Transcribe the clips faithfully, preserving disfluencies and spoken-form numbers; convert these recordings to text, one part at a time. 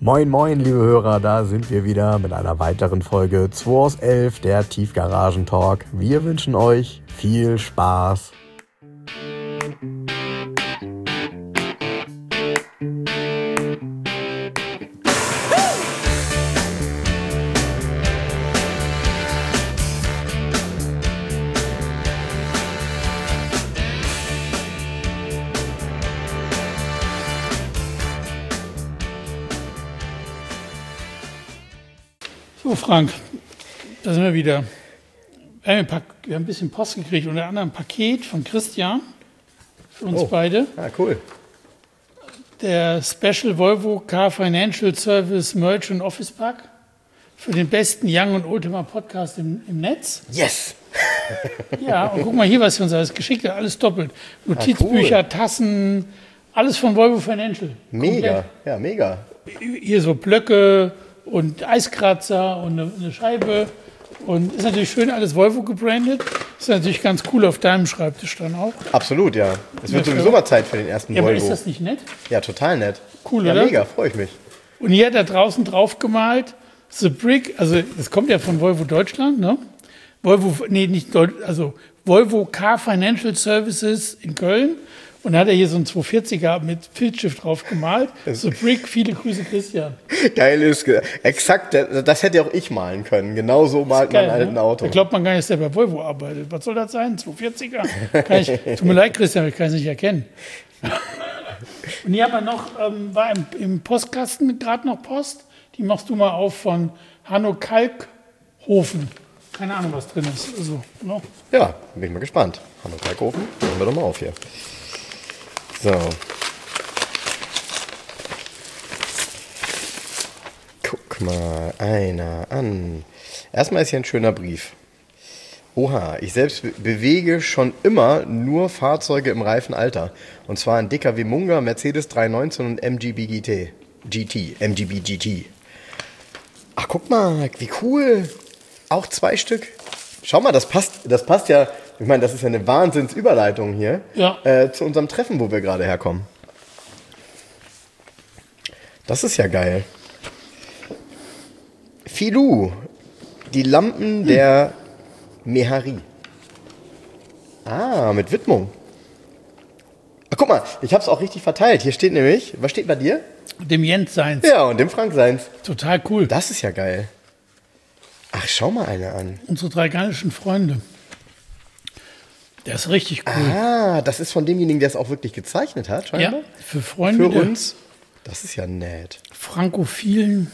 Moin moin liebe Hörer, da sind wir wieder mit einer weiteren Folge zwei aus elf, der Tiefgaragen-Talk. Wir wünschen euch viel Spaß. So Frank, da sind wir wieder. Wir haben ein, paar, wir haben ein bisschen Post gekriegt, unter anderem ein Paket von Christian, für uns oh. beide. Ah, cool. Der Special Volvo Car Financial Service Merch und Office Pack für den besten Young und Oldtimer Podcast im, im Netz. Yes! Ja, und guck mal hier, was wir uns alles geschickt haben, alles doppelt. Notizbücher, ah, cool. Tassen, alles von Volvo Financial. Mega, komplett. Ja, mega. Hier so Blöcke und Eiskratzer und eine, eine Scheibe. Und ist natürlich schön alles Volvo gebrandet. Ist natürlich ganz cool auf deinem Schreibtisch dann auch. Absolut, ja. Es wird sowieso mal Zeit für den ersten ja, Volvo. Aber ist das nicht nett? Ja, total nett. Cool, ja, oder? Ja, mega, freue ich mich. Und hier hat er draußen drauf gemalt, The Brick, also das kommt ja von Volvo Deutschland, ne? Volvo, nee, nicht Deutsch, also Volvo Car Financial Services in Köln. Und da hat er hier so einen zweihundertvierziger mit Filzstift drauf gemalt. The Brick, viele Grüße, Christian. Geil ist, exakt, das hätte auch ich malen können. Genau so malt geil, man halt ein ne? Auto. Da glaubt man gar nicht, dass der bei Volvo arbeitet. Was soll das sein? zweihundertvierziger? Kann ich, tut mir leid, Christian, ich kann es nicht erkennen. Und hier haben wir noch, ähm, war im, im Postkasten gerade noch Post. Die machst du mal auf von Hanno Kalkhofen. Keine Ahnung, was drin ist. Also, no. Ja, bin ich mal gespannt. Hanno Kalkhofen, machen wir doch mal auf hier. So. Guck mal einer an. Erstmal ist hier ein schöner Brief. Oha, ich selbst be- bewege schon immer nur Fahrzeuge im reifen Alter. Und zwar ein D K W Munga, Mercedes dreihundertneunzehn und M G B G T. G T, M G B G T. Ach, guck mal, wie cool. Auch zwei Stück. Schau mal, das passt, das passt ja. Ich meine, das ist ja eine Wahnsinnsüberleitung hier ja. äh, zu unserem Treffen, wo wir gerade herkommen. Das ist ja geil. Filou, die Lampen hm. der Mehari. Ah, mit Widmung. Ach, guck mal, ich habe es auch richtig verteilt. Hier steht nämlich, was steht bei dir? Dem Jens Seins. Ja, und dem Frank Seins. Total cool. Das ist ja geil. Ach, schau mal eine an. Unsere drei gallischen Freunde. Der ist richtig cool. Ah, das ist von demjenigen, der es auch wirklich gezeichnet hat, scheinbar? Ja, für Freunde. Für uns. Das ist ja nett. Frankophilen.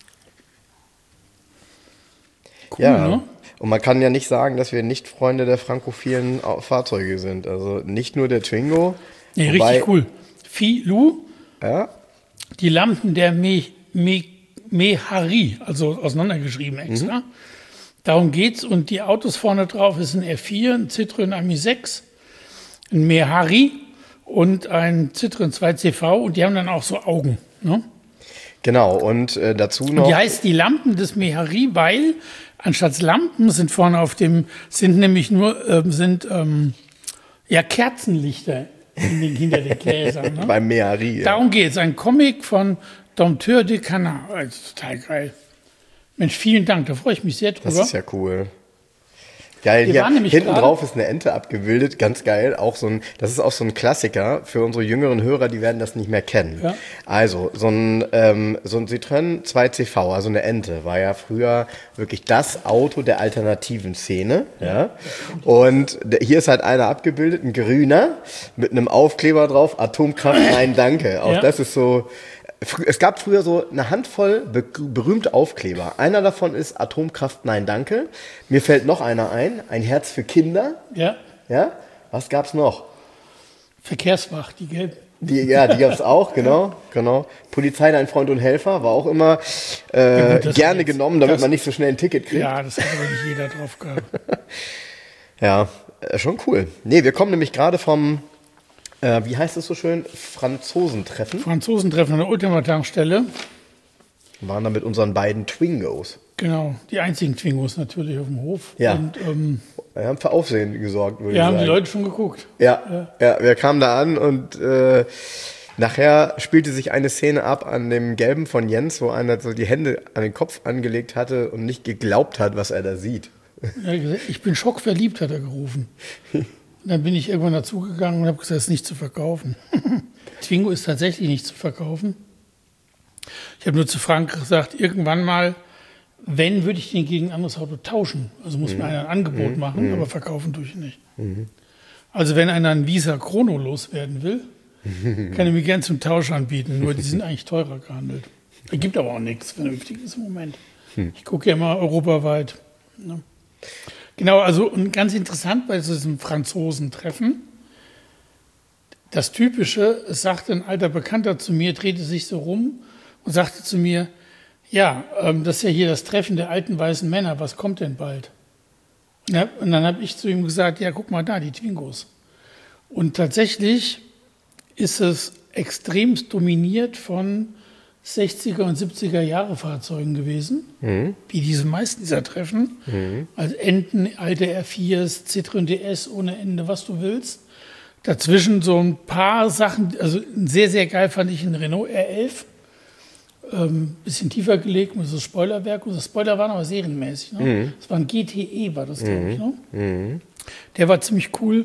Cool, ja. Ne? Und man kann ja nicht sagen, dass wir nicht Freunde der frankophilen Fahrzeuge sind. Also nicht nur der Twingo. Nee, wobei, richtig cool. Filou, ja. Die Lampen der Me, Me, Mehari, also auseinandergeschrieben extra. Mhm. Darum geht's. Und die Autos vorne drauf ist ein R vier, ein Citroën Ami sechs, ein Mehari und ein Citroën zwei C V. Und die haben dann auch so Augen. Ne? Genau. Und äh, dazu noch. Und die heißt die Lampen des Mehari, weil anstatt Lampen sind vorne auf dem, sind nämlich nur, äh, sind ähm, ja Kerzenlichter in den, hinter den Gläsern. Ne? Beim Mehari. Ja. Darum geht's. Ein Comic von Dompteur de Canard. Also, total geil. Mensch, vielen Dank, da freue ich mich sehr drüber. Das ist ja cool. Geil, hier hinten drauf ist eine Ente abgebildet, ganz geil. Auch so ein, das ist auch so ein Klassiker für unsere jüngeren Hörer, die werden das nicht mehr kennen. Ja. Also so ein, ähm, so ein Citroën zwei C V, also eine Ente, war ja früher wirklich das Auto der alternativen Szene. Ja. Und hier ist halt einer abgebildet, ein grüner, mit einem Aufkleber drauf, Atomkraft, nein, danke. Auch ja. Das ist so. Es gab früher so eine Handvoll be- berühmte Aufkleber. Einer davon ist Atomkraft, nein, danke. Mir fällt noch einer ein, ein Herz für Kinder. Ja. Ja. Was gab's noch? Verkehrswacht, die gelb. Die, ja, die gab's auch, genau, genau. Polizei, dein Freund und Helfer war auch immer äh, ja, gut, gerne genommen, damit das, man nicht so schnell ein Ticket kriegt. Ja, das hat aber nicht jeder drauf gehabt. Ja, äh, schon cool. Nee, wir kommen nämlich gerade vom Äh, wie heißt es so schön? Franzosentreffen. Franzosentreffen an der Ultima-Tankstelle. Waren da mit unseren beiden Twingos. Genau, die einzigen Twingos natürlich auf dem Hof. Ja. Und, ähm, wir haben für Aufsehen gesorgt, würde ja, ich haben sagen. die Leute schon geguckt. Ja, ja. ja wir kamen da an und äh, Nachher spielte sich eine Szene ab an dem Gelben von Jens, wo einer so die Hände an den Kopf angelegt hatte und nicht geglaubt hat, was er da sieht. Er hat gesagt, ich bin schockverliebt, hat er gerufen. Und dann bin ich irgendwann dazugegangen und habe gesagt, es ist nicht zu verkaufen. Twingo ist tatsächlich nicht zu verkaufen. Ich habe nur zu Frank gesagt, irgendwann mal, wenn, würde ich den gegen ein anderes Auto tauschen. Also muss mhm. mir einer ein Angebot mhm. machen, mhm. aber verkaufen tue ich nicht. Mhm. Also wenn einer einen Visa Chrono loswerden will, kann er mir gern zum Tausch anbieten. Nur die sind eigentlich teurer gehandelt. Es gibt aber auch nichts Vernünftiges im Moment. Mhm. Ich gucke ja immer europaweit. Ne? Genau, also und ganz interessant bei diesem Franzosentreffen, das Typische, es sagte ein alter Bekannter zu mir, drehte sich so rum und sagte zu mir, ja, ähm, das ist ja hier das Treffen der alten weißen Männer, was kommt denn bald? Und, hab, und dann habe ich zu ihm gesagt, ja, guck mal da, die Twingos. Und tatsächlich ist es extremst dominiert von sechziger und siebziger Jahre Fahrzeugen gewesen, mhm. wie diese meisten dieser Treffen. Mhm. Also Enten, alte R viers, Citroën D S ohne Ende, was du willst. Dazwischen so ein paar Sachen, also sehr, sehr geil fand ich einen Renault R elf. Ähm, bisschen tiefer gelegt mit so Spoilerwerk. Und das Spoiler waren aber serienmäßig. Ne? Mhm. Das war ein G T E, war das, glaube ich. Ne? Mhm. Der war ziemlich cool.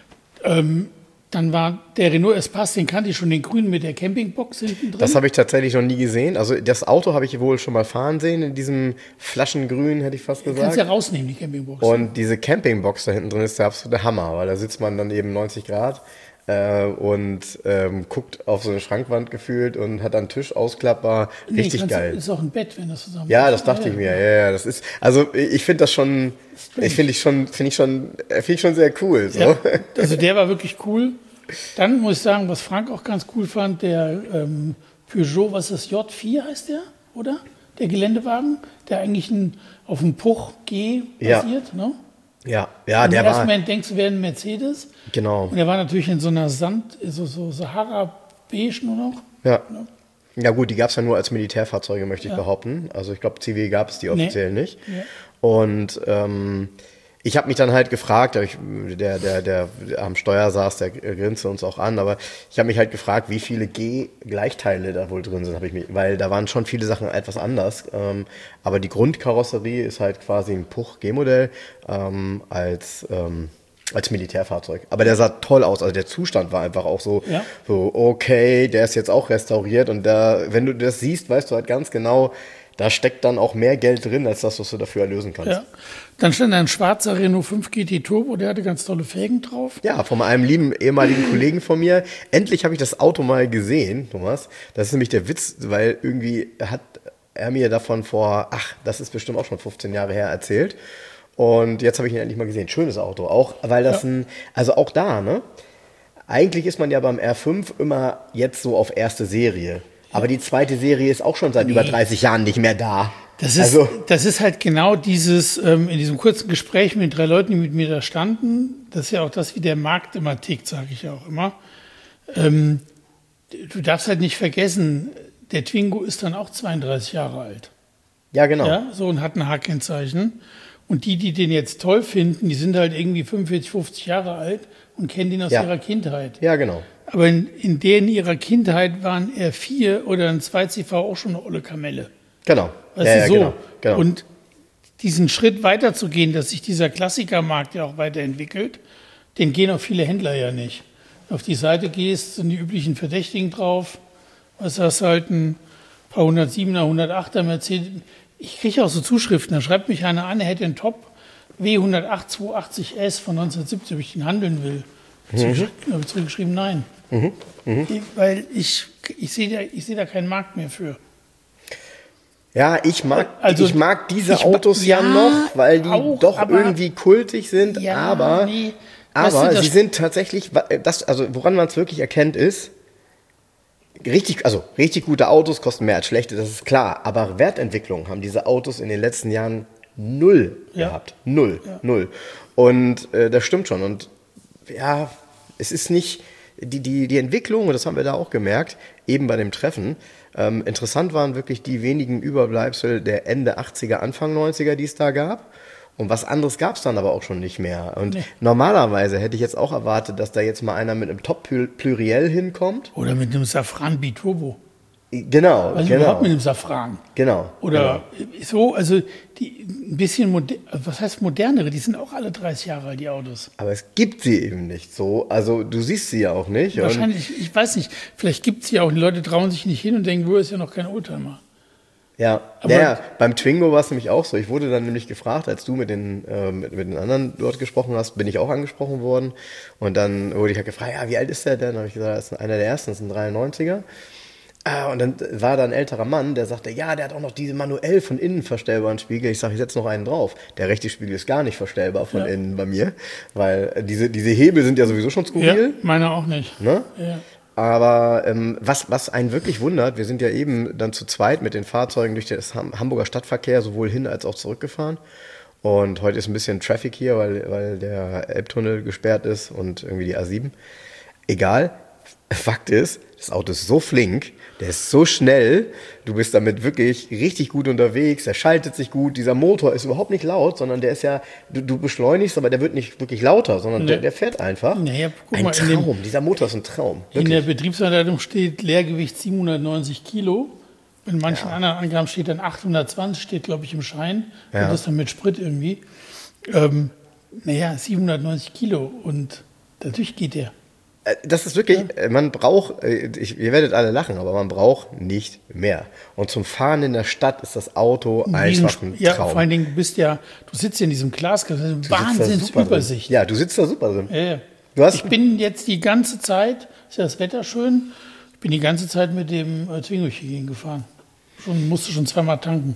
Ähm, Dann war der Renault Espace, den kannte ich schon, den grünen mit der Campingbox hinten drin. Das habe ich tatsächlich noch nie gesehen. Also das Auto habe ich wohl schon mal fahren sehen, in diesem Flaschengrün, hätte ich fast gesagt. Du kannst ja rausnehmen, die Campingbox. Und diese Campingbox da hinten drin ist der absolute Hammer, weil da sitzt man dann eben neunzig Grad äh, und ähm, guckt auf so eine Schrankwand gefühlt und hat dann einen Tisch ausklappbar. Richtig nee, geil. Ist auch ein Bett, wenn das zusammen Ja, das dachte ja, ich mir. Ja, ja, das ist, also ich finde das schon, ich finde ich schon, finde ich schon, finde ich schon sehr cool. So. Ja, also der war wirklich cool. Dann muss ich sagen, was Frank auch ganz cool fand, der ähm, Peugeot, was ist das, J vier heißt der, oder? Der Geländewagen, der eigentlich ein, auf dem Puch G basiert, ja. ne? Ja, ja, und der war... Im ersten Moment denkst du, wäre ein Mercedes. Genau. Und der war natürlich in so einer Sand, so, so Sahara-Beige nur noch. Ja. Ne? Ja gut, die gab es ja nur als Militärfahrzeuge, möchte ich ja. behaupten. Also ich glaube, Zivil gab es die offiziell nee. nicht. Ja. Und ähm, ich habe mich dann halt gefragt, ich, der, der, der am Steuer saß, der grinste uns auch an, aber ich habe mich halt gefragt, wie viele G-Gleichteile da wohl drin sind, hab ich mich, weil da waren schon viele Sachen etwas anders. Ähm, aber die Grundkarosserie ist halt quasi ein Puch G-Modell ähm, als, ähm, als Militärfahrzeug. Aber der sah toll aus, also der Zustand war einfach auch so, ja. so okay, der ist jetzt auch restauriert und da, wenn du das siehst, weißt du halt ganz genau, da steckt dann auch mehr Geld drin, als das, was du dafür erlösen kannst. Ja. Dann stand ein schwarzer Renault fünf G T Turbo, der hatte ganz tolle Felgen drauf. Ja, von einem lieben ehemaligen Kollegen von mir. Endlich habe ich das Auto mal gesehen, Thomas. Das ist nämlich der Witz, weil irgendwie hat er mir davon vor, ach, das ist bestimmt auch schon fünfzehn Jahre her, erzählt. Und jetzt habe ich ihn endlich mal gesehen. Schönes Auto, auch weil das ja. ein, also auch da, ne? Eigentlich ist man ja beim R fünf immer jetzt so auf erste Serie. Aber die zweite Serie ist auch schon seit nee. über dreißig Jahren nicht mehr da. Das ist, also, das ist halt genau dieses, ähm, in diesem kurzen Gespräch mit drei Leuten, die mit mir da standen, das ist ja auch das, wie der Markt immer tickt, sage ich ja auch immer. Ähm, du darfst halt nicht vergessen, der Twingo ist dann auch zweiunddreißig Jahre alt. Ja, genau. Ja, so und hat ein H-Kennzeichen. Und die, die den jetzt toll finden, die sind halt irgendwie fünfundvierzig, fünfzig Jahre alt und kennen den aus ja. ihrer Kindheit. Ja, genau. Aber in, in denen ihrer Kindheit waren R vier oder ein zwei C V auch schon eine olle Kamelle. Genau. Weißt ja, du, ja, so. genau, genau. Und diesen Schritt weiterzugehen, dass sich dieser Klassikermarkt ja auch weiterentwickelt, den gehen auch viele Händler ja nicht. Auf die Seite gehst, sind die üblichen Verdächtigen drauf. Was hast halt ein paar hundertsiebener, hundertachter Mercedes. Ich kriege auch so Zuschriften, da schreibt mich einer an, er hätte einen Top W hundertacht zweihundertachtzig S von neunzehnhundertsiebzig, ob ich den handeln will. Mhm. Da habe ich zurückgeschrieben, nein. Mhm. Mhm. Weil ich, ich sehe da, ich seh da keinen Markt mehr für. Ja, ich mag, also, ich mag diese ich, Autos ja, ja noch, weil die auch, doch aber, irgendwie kultig sind, ja, aber, nee. aber weißt du, sie sind tatsächlich, das, also woran man es wirklich erkennt ist, richtig, also richtig gute Autos kosten mehr als schlechte, das ist klar, aber Wertentwicklung haben diese Autos in den letzten Jahren null ja. gehabt. Null, ja. null. Und äh, das stimmt schon. Und ja, es ist nicht, die, die, die Entwicklung, und das haben wir da auch gemerkt, eben bei dem Treffen, ähm, interessant waren wirklich die wenigen Überbleibsel der Ende achtziger, Anfang neunziger, die es da gab. Und was anderes gab es dann aber auch schon nicht mehr. Und nee. normalerweise hätte ich jetzt auch erwartet, dass da jetzt mal einer mit einem Top-Pluriel hinkommt. Oder mit einem Safran Biturbo. Genau, also genau. überhaupt mit dem Safran. Genau. Oder genau. so, also die ein bisschen, moder- was heißt modernere, die sind auch alle dreißig Jahre alt, die Autos. Aber es gibt sie eben nicht so, also du siehst sie ja auch nicht. Wahrscheinlich, ich weiß nicht, vielleicht gibt es sie auch, die Leute trauen sich nicht hin und denken, wo ist ja noch kein Oldtimer. Ja, naja, beim Twingo war es nämlich auch so. Ich wurde dann nämlich gefragt, als du mit den, äh, mit, mit den anderen dort gesprochen hast, bin ich auch angesprochen worden. Und dann wurde ich halt gefragt, ja, wie alt ist der denn? Dann habe ich gesagt, das ist einer der ersten, das ist ein dreiundneunziger. Und dann war da ein älterer Mann, der sagte, ja, der hat auch noch diese manuell von innen verstellbaren Spiegel. Ich sage, ich setze noch einen drauf. Der rechte Spiegel ist gar nicht verstellbar von ja. innen bei mir, weil diese, diese Hebel sind ja sowieso schon skurril. Ja, meine auch nicht. Ne? Ja. Aber ähm, was, was einen wirklich wundert, wir sind ja eben dann zu zweit mit den Fahrzeugen durch den Hamburger Stadtverkehr sowohl hin als auch zurückgefahren. Und heute ist ein bisschen Traffic hier, weil, weil der Elbtunnel gesperrt ist und irgendwie die A sieben. Egal, Fakt ist, das Auto ist so flink, der ist so schnell, du bist damit wirklich richtig gut unterwegs, der schaltet sich gut, dieser Motor ist überhaupt nicht laut, sondern der ist ja, du, du beschleunigst, aber der wird nicht wirklich lauter, sondern nee. der, der fährt einfach. Naja, guck ein mal, Traum, dem, dieser Motor ist ein Traum. Wirklich. In der Betriebsanleitung steht Leergewicht siebenhundertneunzig Kilo, in manchen ja. anderen Angaben steht dann achthundertzwanzig, steht glaube ich im Schein, ja. und das dann mit Sprit irgendwie. Ähm, naja, siebenhundertneunzig Kilo und natürlich geht der. Das ist wirklich, ja. man braucht, ich, ihr werdet alle lachen, aber man braucht nicht mehr. Und zum Fahren in der Stadt ist das Auto einfach ein Traum. Ja, vor allen Dingen, du bist ja, du sitzt ja in diesem Glaskasten, Wahnsinnsübersicht. Ja, du sitzt da super drin. Ja, ja. Du hast ich bin jetzt die ganze Zeit, ist ja das Wetter schön, ich bin die ganze Zeit mit dem äh, Twingo hier gefahren. Schon, musste schon zweimal tanken.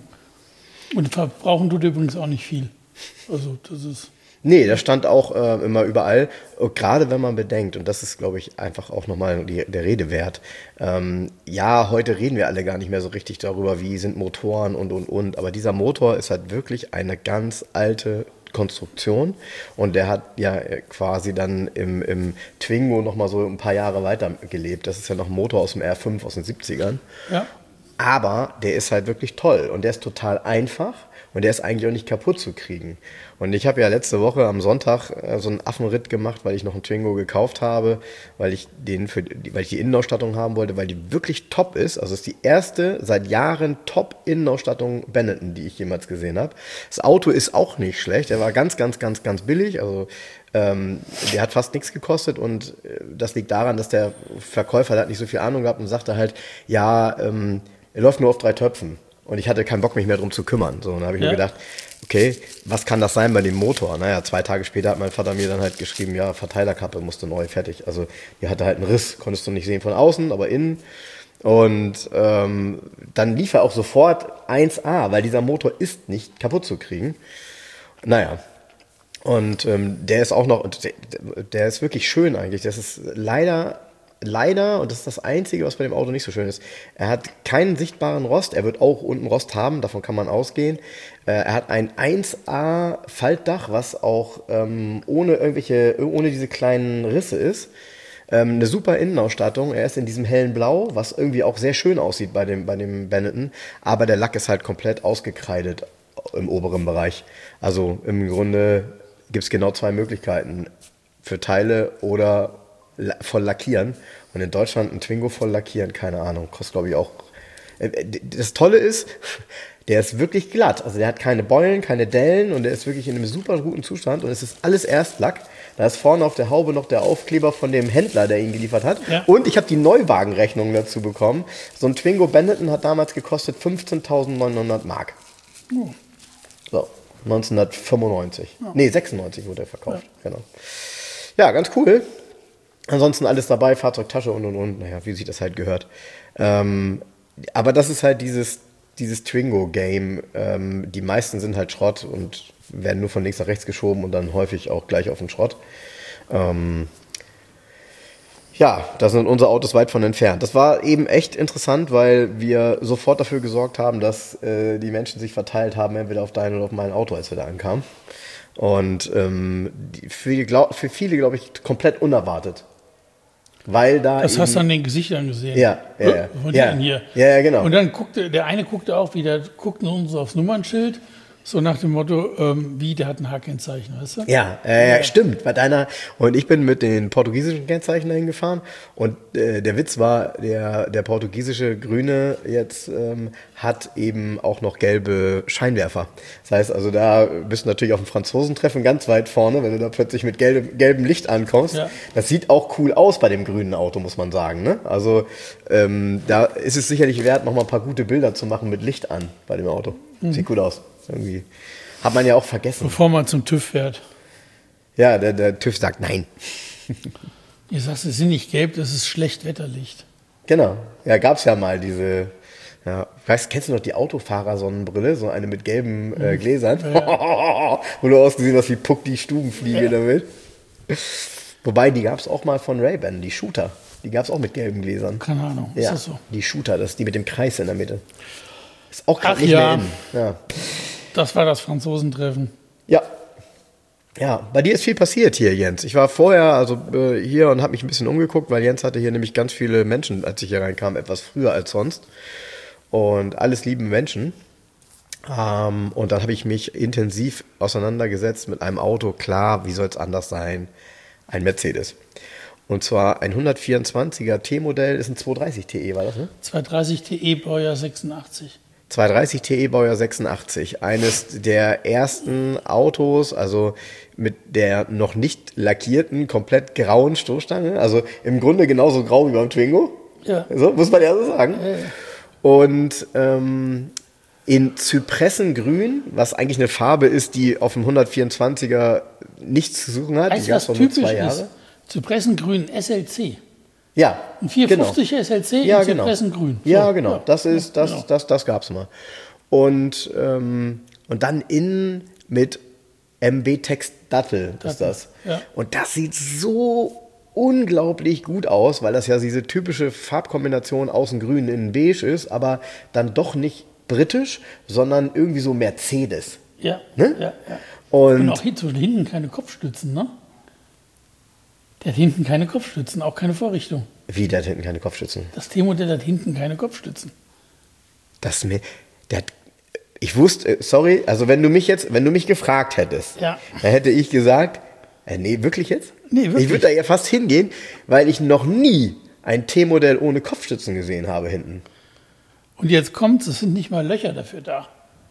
Und verbrauchen tut übrigens auch nicht viel. Also, das ist... Nee, das stand auch äh, immer überall, gerade wenn man bedenkt, und das ist, glaube ich, einfach auch nochmal die, der Rede wert. Ähm, ja, heute reden wir alle gar nicht mehr so richtig darüber, wie sind Motoren und, und, und, aber dieser Motor ist halt wirklich eine ganz alte Konstruktion und der hat ja quasi dann im, im Twingo nochmal so ein paar Jahre weiter gelebt. Das ist ja noch ein Motor aus dem R fünf aus den siebzigern. Ja. Aber der ist halt wirklich toll und der ist total einfach. Und der ist eigentlich auch nicht kaputt zu kriegen. Und ich habe ja letzte Woche am Sonntag äh, so einen Affenritt gemacht, weil ich noch einen Twingo gekauft habe, weil ich den für die, weil ich die Innenausstattung haben wollte, weil die wirklich top ist. Also es ist die erste seit Jahren Top-Innenausstattung Benetton, die ich jemals gesehen habe. Das Auto ist auch nicht schlecht. Der war ganz, ganz, ganz, ganz billig. Also ähm, der hat fast nichts gekostet und äh, das liegt daran, dass der Verkäufer der hat nicht so viel Ahnung gehabt und sagte halt, ja, ähm, er läuft nur auf drei Töpfen. Und ich hatte keinen Bock, mich mehr darum zu kümmern. So, und dann habe ich ja. mir gedacht, okay, was kann das sein bei dem Motor? Naja, zwei Tage später hat mein Vater mir dann halt geschrieben, ja, Verteilerkappe musste neu, fertig. Also die hatte halt einen Riss, konntest du nicht sehen von außen, aber innen. Und ähm, dann lief er auch sofort eins A, weil dieser Motor ist nicht kaputt zu kriegen. Naja, und ähm, der ist auch noch, der, der ist wirklich schön eigentlich. Das ist leider... Leider, und das ist das Einzige, was bei dem Auto nicht so schön ist, er hat keinen sichtbaren Rost, er wird auch unten Rost haben, davon kann man ausgehen. Er hat ein eins A Faltdach, was auch ähm, ohne irgendwelche, ohne diese kleinen Risse ist. Ähm, eine super Innenausstattung, er ist in diesem hellen Blau, was irgendwie auch sehr schön aussieht bei dem, bei dem Benetton, aber der Lack ist halt komplett ausgekreidet im oberen Bereich. Also im Grunde gibt es genau zwei Möglichkeiten, für Teile oder voll lackieren. Und in Deutschland ein Twingo voll lackieren, keine Ahnung, kostet glaube ich auch. Das Tolle ist, der ist wirklich glatt. Also der hat keine Beulen, keine Dellen und der ist wirklich in einem super guten Zustand und es ist alles Erstlack. Da ist vorne auf der Haube noch der Aufkleber von dem Händler, der ihn geliefert hat. Ja. Und ich habe die Neuwagenrechnung dazu bekommen. So ein Twingo Benetton hat damals gekostet fünfzehntausendneunhundert Mark. Oh. So, neunzehnhundertfünfundneunzig. Ja. Nee, sechsundneunzig wurde er verkauft. Ja. Genau. Ja, ganz cool. Ansonsten alles dabei, Fahrzeugtasche und und und, naja, wie sich das halt gehört. Ähm, aber das ist halt dieses, dieses Twingo-Game. Ähm, die meisten sind halt Schrott und werden nur von links nach rechts geschoben und dann häufig auch gleich auf den Schrott. Ähm, ja, da sind unsere Autos weit von entfernt. Das war eben echt interessant, weil wir sofort dafür gesorgt haben, dass äh, die Menschen sich verteilt haben, entweder auf dein oder auf mein Auto, als wir da ankamen. Und ähm, die, für, die, glaub, für viele, glaube ich, komplett unerwartet. Weil da das hast du an den Gesichtern gesehen. Ja, ja, ja. Von ja. hier. Ja, ja, genau. Und dann guckte, der eine guckte auch wieder, guckten uns aufs Nummernschild So nach dem Motto, ähm, wie, der hat ein H-Kennzeichen, weißt du? Ja, äh, ja, stimmt. Bei deiner, und ich bin mit den portugiesischen Kennzeichen dahin gefahren und äh, der Witz war, der, der portugiesische Grüne jetzt ähm, hat eben auch noch gelbe Scheinwerfer. Das heißt also, da bist du natürlich auf dem Franzosentreffen ganz weit vorne, wenn du da plötzlich mit gelb, gelbem Licht ankommst. Ja. Das sieht auch cool aus bei dem grünen Auto, muss man sagen. Ne? Also ähm, da ist es sicherlich wert, noch mal ein paar gute Bilder zu machen mit Licht an bei dem Auto. Mhm. Sieht gut aus. Irgendwie. Hat man ja auch vergessen. Bevor man zum TÜV fährt. Ja, der, der TÜV sagt nein. Ihr sagt, es ist nicht gelb, das ist Schlechtwetterlicht. Genau. Ja, gab es ja mal diese, ja, weißt, kennst du noch die Autofahrer-Sonnenbrille? So eine mit gelben äh, Gläsern. Ja. Wo du ausgesehen hast wie Puck die Stubenfliege ja. damit. Wobei, die gab es auch mal von Ray-Ban, die Shooter. Die gab es auch mit gelben Gläsern. Keine Ahnung, ja, ist das so? Die Shooter, das ist die mit dem Kreis in der Mitte. Ist auch gerade nicht ja. mehr in. Ja. Das war das Franzosentreffen. Ja. Ja, bei dir ist viel passiert hier, Jens. Ich war vorher also äh, hier und habe mich ein bisschen umgeguckt, weil Jens hatte hier nämlich ganz viele Menschen, als ich hier reinkam, etwas früher als sonst. Und alles liebe Menschen. Ähm, und dann habe ich mich intensiv auseinandergesetzt mit einem Auto. Klar, wie soll es anders sein? Ein Mercedes. Und zwar ein hundertvierundzwanziger T-Modell, ist ein zweihundertdreißig T E, war das, ne? zweihundertdreißig T E, Baujahr sechsundachtzig. zweihundertdreißig T E, Baujahr sechsundachtzig. Eines der ersten Autos, also mit der noch nicht lackierten, komplett grauen Stoßstange. Also im Grunde genauso grau wie beim Twingo. Ja. So, muss man ja so sagen. Ja, ja. Und ähm, in Zypressengrün, was eigentlich eine Farbe ist, die auf dem hundertvierundzwanziger nichts zu suchen hat. Weißt du, was typisch ist? Zypressengrün S L C. Ja, ein vierhundertfünfzig genau. S L C ja, in Zypressengrün. So. Ja, genau. Das ist, das, genau. das, das gab's mal. Und, ähm, und dann innen mit M B-Text Dattel ist das. Ja. Und das sieht so unglaublich gut aus, weil das ja diese typische Farbkombination außen grün, innen beige ist, aber dann doch nicht britisch, sondern irgendwie so Mercedes. Ja, ne? ja, ja. Und, und auch hinten keine Kopfstützen, ne? Der hat hinten keine Kopfstützen, auch keine Vorrichtung. Wie, der hat hinten keine Kopfstützen? Das T-Modell hat hinten keine Kopfstützen. Das mir, der hat, ich wusste, sorry, also wenn du mich jetzt, wenn du mich gefragt hättest, ja. dann hätte ich gesagt, äh, nee, wirklich jetzt? Nee, wirklich. Ich würde da ja fast hingehen, weil ich noch nie ein T-Modell ohne Kopfstützen gesehen habe hinten. Und jetzt kommt's, es sind nicht mal Löcher dafür da.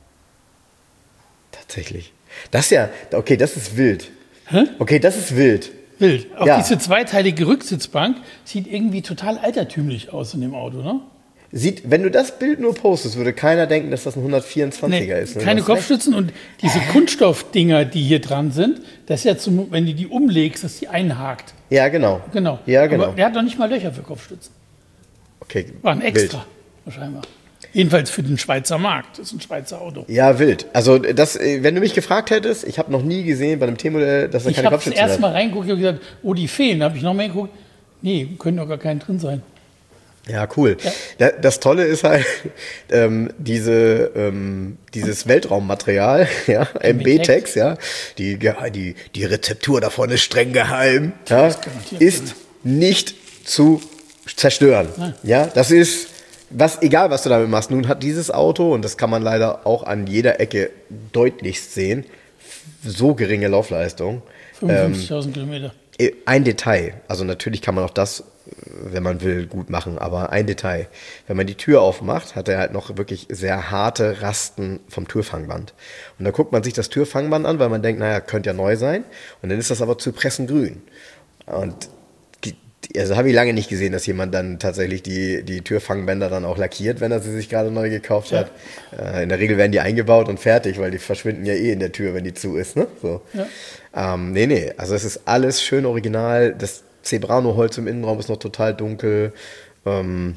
Tatsächlich. Das ist ja, okay, das ist wild. Hä? Okay, das ist wild. Wild. Auch ja. diese zweiteilige Rücksitzbank sieht irgendwie total altertümlich aus in dem Auto, ne? Sieht, wenn du das Bild nur postest, würde keiner denken, dass das ein hundertvierundzwanziger nee, ist. Ne? Keine Kopfstützen recht. Und diese Kunststoffdinger, die hier dran sind, das ist ja zum, wenn du die umlegst, dass die einhakt. Ja, genau. Genau. Ja, genau. Aber der hat noch nicht mal Löcher für Kopfstützen. Okay. War ein extra, wahrscheinlich. Jedenfalls für den Schweizer Markt. Das ist ein Schweizer Auto. Ja, wild. Also, das, wenn du mich gefragt hättest, ich habe noch nie gesehen bei einem T-Modell, dass er keine Kopfstützen hat. Ich habe das erste Mal reingeguckt und gesagt, oh, die fehlen. Da habe ich noch mehr geguckt. Nee, können doch gar keinen drin sein. Ja, cool. Ja. Das Tolle ist halt, ähm, diese, ähm, dieses Weltraummaterial, ja, M B-Text, ja, die, die, die Rezeptur davon ist streng geheim, ja, ist nicht zu zerstören. Nein. Ja, das ist... Was, egal, was du damit machst, nun hat dieses Auto, und das kann man leider auch an jeder Ecke deutlichst sehen, so geringe Laufleistung. fünfundfünfzigtausend ähm, Kilometer. Ein Detail, also natürlich kann man auch das, wenn man will, gut machen, aber ein Detail. Wenn man die Tür aufmacht, hat er halt noch wirklich sehr harte Rasten vom Türfangband. Und dann guckt man sich das Türfangband an, weil man denkt, naja, könnte ja neu sein. Und dann ist das aber Zypressengrün. Und also habe ich lange nicht gesehen, dass jemand dann tatsächlich die, die Türfangbänder dann auch lackiert, wenn er sie sich gerade neu gekauft hat. Ja. Äh, in der Regel werden die eingebaut und fertig, weil die verschwinden ja eh in der Tür, wenn die zu ist. Ne? So. Ja. Ähm, nee, nee, also es ist alles schön original. Das Zebrano-Holz im Innenraum ist noch total dunkel. Ähm,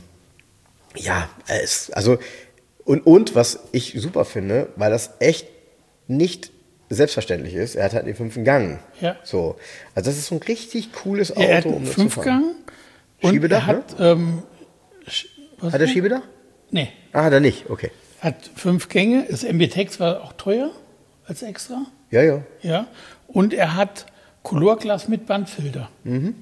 ja, es, also und, und was ich super finde, weil das echt nicht selbstverständlich ist, er hat halt den fünften Gang. Ja. So. Also das ist so ein richtig cooles Auto. Er hat einen um Fünfgang und Schiebedach, er hat, ne? ähm, hat er Schiebedach? Nee. Ah, hat er nicht, okay. Hat fünf Gänge, das M B-Text war auch teuer als extra. Ja, ja. Ja. Und er hat Colorglas mit Bandfilter. Mhm.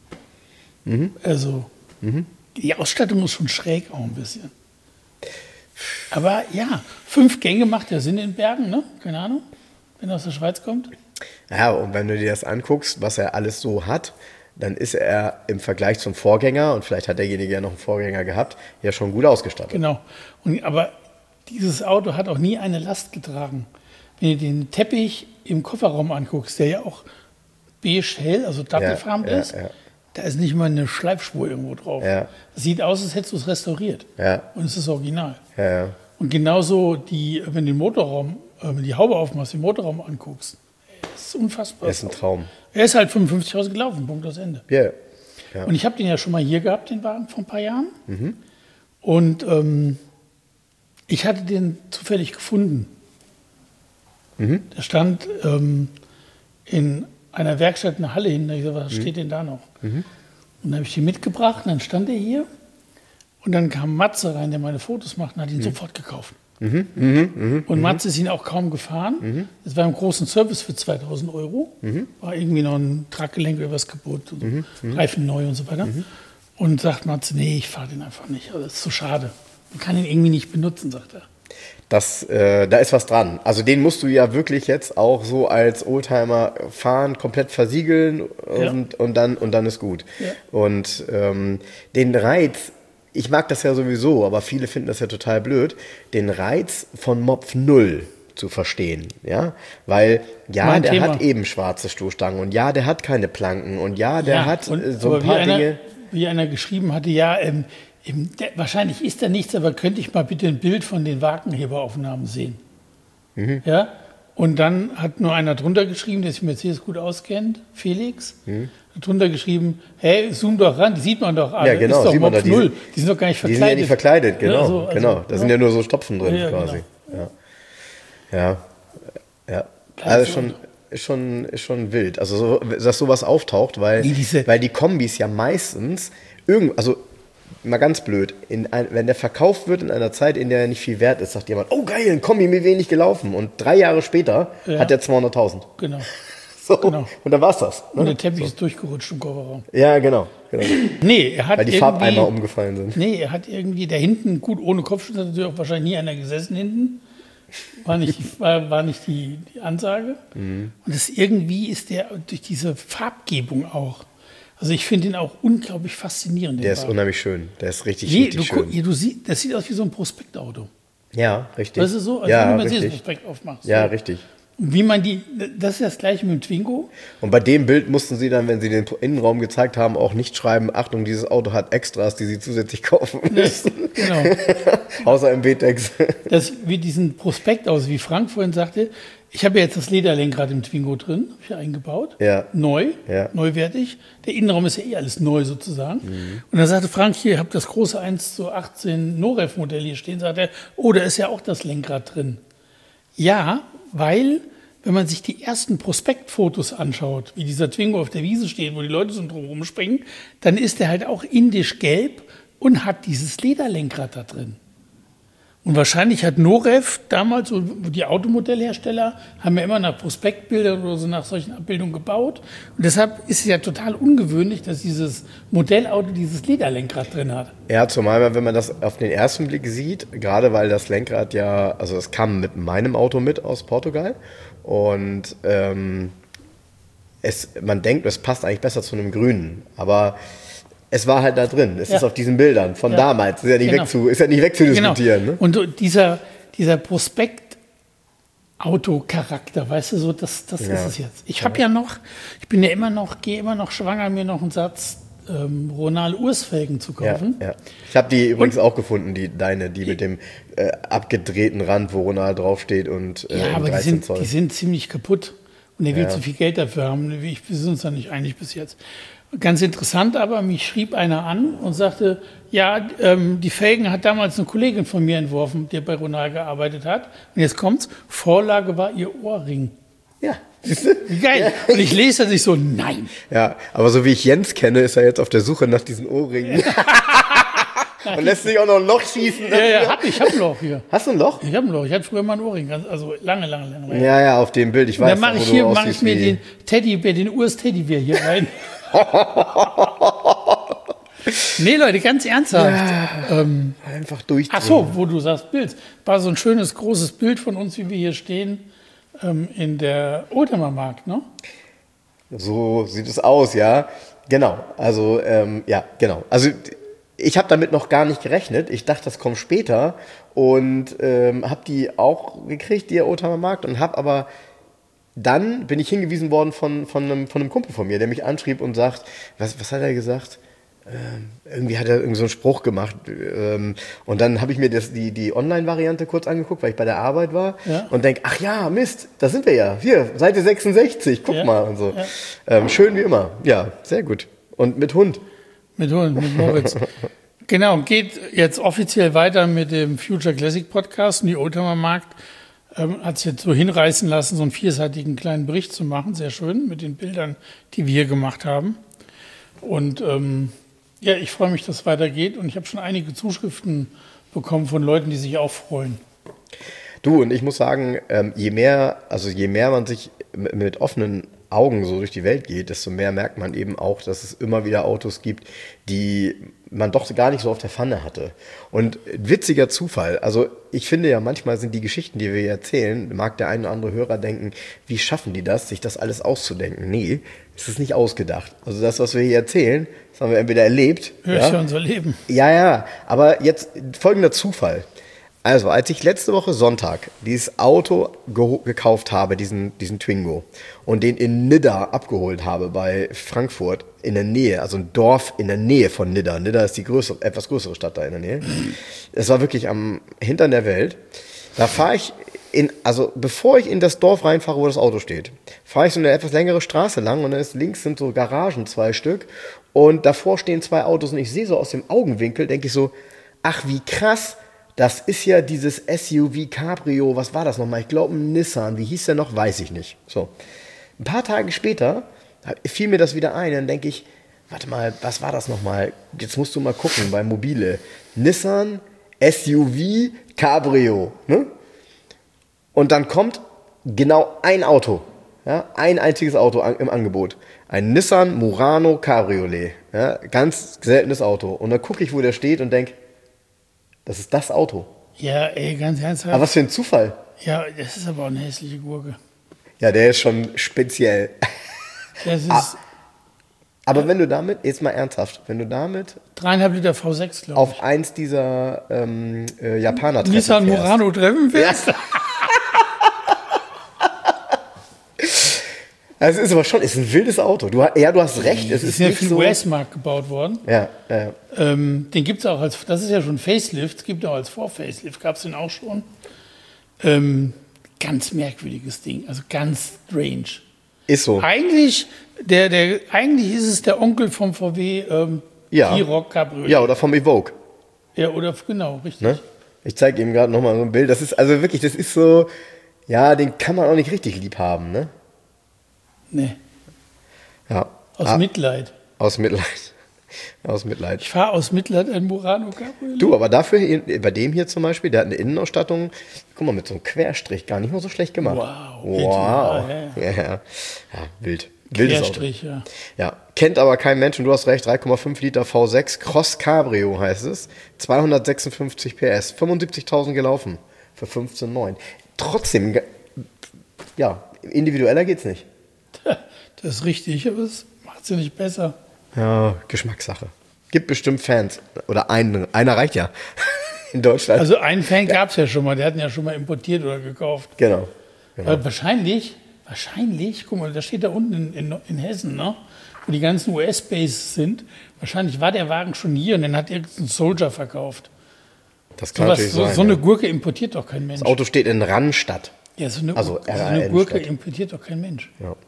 Mhm. Also, mhm. Die Ausstattung ist schon schräg auch ein bisschen. Aber ja, fünf Gänge macht ja Sinn in Bergen, ne? Keine Ahnung, wenn er aus der Schweiz kommt. Ja, und wenn du dir das anguckst, was er alles so hat, dann ist er im Vergleich zum Vorgänger, und vielleicht hat derjenige ja noch einen Vorgänger gehabt, ja schon gut ausgestattet. Genau. Und, aber dieses Auto hat auch nie eine Last getragen. Wenn du den Teppich im Kofferraum anguckst, der ja auch beige hell, also dattelfarben ja, ist, ja, ja. da ist nicht mal eine Schleifspur irgendwo drauf. Ja. Das sieht aus, als hättest du es restauriert. Ja. Und es ist original. Ja, ja. Und genauso, die, wenn du den Motorraum, wenn du die Haube aufmachst, den Motorraum anguckst, das ist unfassbar. Er ist ein Traum. Er ist halt fünfundfünfzigtausend gelaufen, Punkt, das Ende. Yeah. Ja. Und ich habe den ja schon mal hier gehabt, den Wagen, vor ein paar Jahren. Mhm. Und ähm, ich hatte den zufällig gefunden. Mhm. Der stand ähm, in einer Werkstatt in der Halle hin. Da habe ich gesagt, was mhm. steht denn da noch? Mhm. Und dann habe ich den mitgebracht und dann stand er hier. Und dann kam Matze rein, der meine Fotos macht, und hat ihn mhm. sofort gekauft. Mhm. Mhm. Mhm. Und Matze ist ihn auch kaum gefahren. Mhm. Das war im großen Service für zweitausend Euro. Mhm. War irgendwie noch ein Traggelenk oder was kaputt. Und so. mhm. Reifen neu und so weiter. Mhm. Und sagt Matze, nee, ich fahre den einfach nicht. Also, das ist zu schade. Man kann ihn irgendwie nicht benutzen, sagt er. Das, äh, da ist was dran. Also den musst du ja wirklich jetzt auch so als Oldtimer fahren, komplett versiegeln und, ja. und, dann, und dann ist gut. Ja. Und ähm, den Reiz, ich mag das ja sowieso, aber viele finden das ja total blöd, den Reiz von Mopf null zu verstehen. Ja? Weil ja, mein der Thema. hat eben schwarze Stoßstangen und ja, der hat keine Planken und ja, der ja, hat und, so ein paar einer, Dinge. Wie einer geschrieben hatte, ja, ähm, Der, wahrscheinlich ist da nichts, aber könnte ich mal bitte ein Bild von den Wagenheberaufnahmen sehen? Mhm. Ja? Und dann hat nur einer drunter geschrieben, der sich mit Mercedes gut auskennt, Felix, mhm. hat drunter geschrieben, hey, zoom doch ran, die sieht man doch alle, ja, genau, ist doch sieht man da, die, null. Die sind doch gar nicht verkleidet. Die sind ja nicht verkleidet, genau, ja, so, also, genau. Da ja. sind ja nur so Stopfen drin ja, quasi. Genau. Ja, ja, ja. Also schon... Ist schon, ist schon wild, also so, dass sowas auftaucht, weil, weil die Kombis ja meistens, irgend, also mal ganz blöd, in ein, wenn der verkauft wird in einer Zeit, in der er nicht viel wert ist, sagt jemand, oh geil, ein Kombi, mir wenig gelaufen, und drei Jahre später ja. hat er zweihunderttausend. Genau. So, genau. Und dann war's das. Ne? Und der Teppich so. ist durchgerutscht im Kofferraum. Ja, genau. genau. Nee, er hat weil die Farbeimer umgefallen sind. Nee, er hat irgendwie, der hinten, gut, ohne Kopfschutz hat natürlich auch wahrscheinlich nie einer gesessen hinten. War nicht, war, war nicht die, die Ansage. Mhm. Und das irgendwie ist der durch diese Farbgebung auch. Also ich finde ihn auch unglaublich faszinierend. Der ist Wagen. Unheimlich schön. Der ist richtig, nee, richtig du, schön. Ja, du siehst, das sieht aus wie so ein Prospektauto. Ja, richtig. Das ist so, als ja, wenn du ein Mercedes-Prospekt aufmachst. Ja, so. richtig. Und wie man die, das ist das gleiche mit dem Twingo. Und bei dem Bild mussten sie dann, wenn sie den Innenraum gezeigt haben, auch nicht schreiben, Achtung, dieses Auto hat Extras, die sie zusätzlich kaufen müssen. Ja, genau. Außer im B-Tex. Das wie diesen Prospekt aus, wie Frank vorhin sagte. Ich habe ja jetzt das Lederlenkrad im Twingo drin, habe ich ja eingebaut. Ja. Neu, ja. neuwertig. Der Innenraum ist ja eh alles neu sozusagen. Mhm. Und dann sagte Frank, hier, ich habe das große eins zu achtzehn Noref-Modell hier stehen. Sagt er, oh, da ist ja auch das Lenkrad drin. Ja, weil, wenn man sich die ersten Prospektfotos anschaut, wie dieser Twingo auf der Wiese steht, wo die Leute so drum rumspringen, dann ist der halt auch indisch gelb und hat dieses Lederlenkrad da drin. Und wahrscheinlich hat Noref damals, die Automodellhersteller, haben ja immer nach Prospektbildern oder so nach solchen Abbildungen gebaut. Und deshalb ist es ja total ungewöhnlich, dass dieses Modellauto dieses Lederlenkrad drin hat. Ja, zumal, wenn man das auf den ersten Blick sieht, gerade weil das Lenkrad ja, also es kam mit meinem Auto mit aus Portugal und ähm, es, man denkt, es passt eigentlich besser zu einem grünen, aber es war halt da drin. Es ja. ist auf diesen Bildern von ja. damals. Ist ja nicht, genau. weg, zu, ist ja nicht wegzudiskutieren. Genau. Ne? Und dieser, dieser Prospekt-Auto-Charakter, weißt du, so, das, das ja. ist es jetzt. Ich habe ja. ja noch, ich bin ja immer noch, gehe immer noch schwanger, mir noch einen Satz ähm, Ronald-Urs-Felgen zu kaufen. Ja, ja. Ich habe die übrigens und, auch gefunden, die deine, die mit dem äh, abgedrehten Rand, wo Ronald draufsteht und äh, ja, aber die sind, die sind ziemlich kaputt. Und er will ja. zu viel Geld dafür haben. Wir sind uns da nicht einig bis jetzt. Ganz interessant aber, mich schrieb einer an und sagte, ja, ähm, die Felgen hat damals eine Kollegin von mir entworfen, die bei Ronald gearbeitet hat. Und jetzt kommt's, Vorlage war ihr Ohrring. Ja. Wie geil. Ja. Und ich lese das nicht so, nein. Ja, aber so wie ich Jens kenne, ist er jetzt auf der Suche nach diesen Ohrringen. Und lässt sich auch noch ein Loch schießen. Ja, ja, hab ich, ich hab ein Loch hier. Hast du ein Loch? Ich hab ein Loch. Ich hatte früher mal ein Ohrring, also lange, lange, lange. Ja, ja, auf dem Bild, ich weiß. Und dann mache ich hier, mache ich mir den Teddybär, den Urs Teddybär hier rein. Nee, Leute, ganz ernsthaft. Ja, ähm, einfach durch. Ach so, wo du sagst Bild. War so ein schönes, großes Bild von uns, wie wir hier stehen, ähm, in der Oldtimer-Markt, ne? So sieht es aus, ja. Genau, also, ähm, ja, genau. Also, ich habe damit noch gar nicht gerechnet. Ich dachte, das kommt später und ähm, habe die auch gekriegt, die Oldtimer-Markt, und habe aber dann bin ich hingewiesen worden von, von, einem, von einem Kumpel von mir, der mich anschrieb und sagt, was, was hat er gesagt? Ähm, irgendwie hat er irgendwie so einen Spruch gemacht. Ähm, und dann habe ich mir das, die, die Online-Variante kurz angeguckt, weil ich bei der Arbeit war, ja. Und denke, ach ja, Mist, da sind wir ja. Hier, Seite sechsundsechzig, guck ja. mal und so. Ja. Ähm, schön wie immer. Ja, sehr gut. Und mit Hund. Mit Hund, mit Moritz. Genau, geht jetzt offiziell weiter mit dem Future Classic Podcast. Und die Oldtimer-Markt ähm, hat sich jetzt so hinreißen lassen, so einen vierseitigen kleinen Bericht zu machen. Sehr schön, mit den Bildern, die wir hier gemacht haben. Und ähm, ja, ich freue mich, dass es weitergeht, und ich habe schon einige Zuschriften bekommen von Leuten, die sich auch freuen. Du, und ich muss sagen, ähm, je mehr, also je mehr man sich mit, mit offenen Augen so durch die Welt geht, desto mehr merkt man eben auch, dass es immer wieder Autos gibt, die man doch gar nicht so auf der Pfanne hatte. Und witziger Zufall, also ich finde ja, manchmal sind die Geschichten, die wir hier erzählen, mag der ein oder andere Hörer denken, wie schaffen die das, sich das alles auszudenken? Nee, es ist nicht ausgedacht. Also das, was wir hier erzählen, das haben wir entweder erlebt. Ja, ist ja unser Leben. Ja, ja, aber jetzt folgender Zufall. Also, als ich letzte Woche Sonntag dieses Auto ge- gekauft habe, diesen, diesen Twingo, und den in Nidda abgeholt habe bei Frankfurt in der Nähe, also ein Dorf in der Nähe von Nidda. Nidda ist die größere, etwas größere Stadt da in der Nähe. Es war wirklich am Hintern der Welt. Da fahre ich in, also bevor ich in das Dorf reinfahre, wo das Auto steht, fahre ich so eine etwas längere Straße lang, und dann ist links sind so Garagen, zwei Stück, und davor stehen zwei Autos, und ich sehe so aus dem Augenwinkel, denke ich so, ach wie krass, das ist ja dieses S U V Cabrio, was war das nochmal? Ich glaube ein Nissan, wie hieß der noch? Weiß ich nicht. So. Ein paar Tage später fiel mir das wieder ein, dann denke ich, warte mal, was war das nochmal? Jetzt musst du mal gucken bei Mobile. Nissan S U V Cabrio. Ne? Und dann kommt genau ein Auto, ja, ein einziges Auto im Angebot. Ein Nissan Murano Cabriolet. Ja, ganz seltenes Auto. Und dann gucke ich, wo der steht, und denke, das ist das Auto. Ja, ey, ganz ernsthaft. Aber was für ein Zufall. Ja, das ist aber auch eine hässliche Gurke. Ja, der ist schon speziell. Das ist... Aber ja. Wenn du damit, jetzt mal ernsthaft, wenn du damit... Dreieinhalb Liter V sechs, glaube ich. Auf eins dieser ähm, äh, Japaner-Treffen Nissan Murano-Treffen fährst. Ja. Also es ist aber schon, es ist ein wildes Auto. Du, ja, du hast recht. Es ist, ist ja nicht für den so U S-Markt gebaut worden. Ja, ja. Ähm, den gibt es auch als, das ist ja schon Facelift, es gibt auch als Vor-Facelift, gab es den auch schon. Ähm, ganz merkwürdiges Ding, also ganz strange. Ist so. Eigentlich, der, der, eigentlich ist es der Onkel vom V W ähm, ja. T-Roc Cabriolet. Ja, oder vom Evoque. Ja, oder genau, richtig. Ne? Ich zeige ihm gerade nochmal so ein Bild. Das ist also wirklich, das ist so, ja, den kann man auch nicht richtig lieb haben, ne? Nee. Ja. Aus ah, Mitleid. Aus Mitleid. Aus Mitleid. Ich fahre aus Mitleid ein Murano Cabriolet. Du, aber dafür, bei dem hier zum Beispiel, der hat eine Innenausstattung, guck mal, mit so einem Querstrich, gar nicht mal so schlecht gemacht. Wow. Wow. Ja, ja. Ja, ja. Ja, wild. Wildes Querstrich, Auto. ja. Ja, kennt aber kein Mensch, und du hast recht, drei Komma fünf Liter V sechs, Cross Cabrio heißt es, zweihundertsechsundfünfzig P S, fünfundsiebzigtausend gelaufen für fünfzehn Komma neun. Trotzdem, ja, individueller geht's nicht. Das ist richtig, aber es macht es ja nicht besser. Ja, Geschmackssache. Gibt bestimmt Fans. Oder ein, einer reicht ja in Deutschland. Also einen Fan gab es ja schon mal, der hat ihn ja schon mal importiert oder gekauft. Genau. genau. Weil wahrscheinlich, wahrscheinlich, guck mal, da steht da unten in, in, in Hessen, ne, wo die ganzen U S-Bases sind. Wahrscheinlich war der Wagen schon hier und dann hat irgendein Soldier verkauft. Das kann so natürlich was, so, sein. So eine ja. Gurke importiert doch kein Mensch. Das Auto steht in Randstadt. Ja, so eine, also so eine Gurke Stadt. importiert doch kein Mensch. Ja.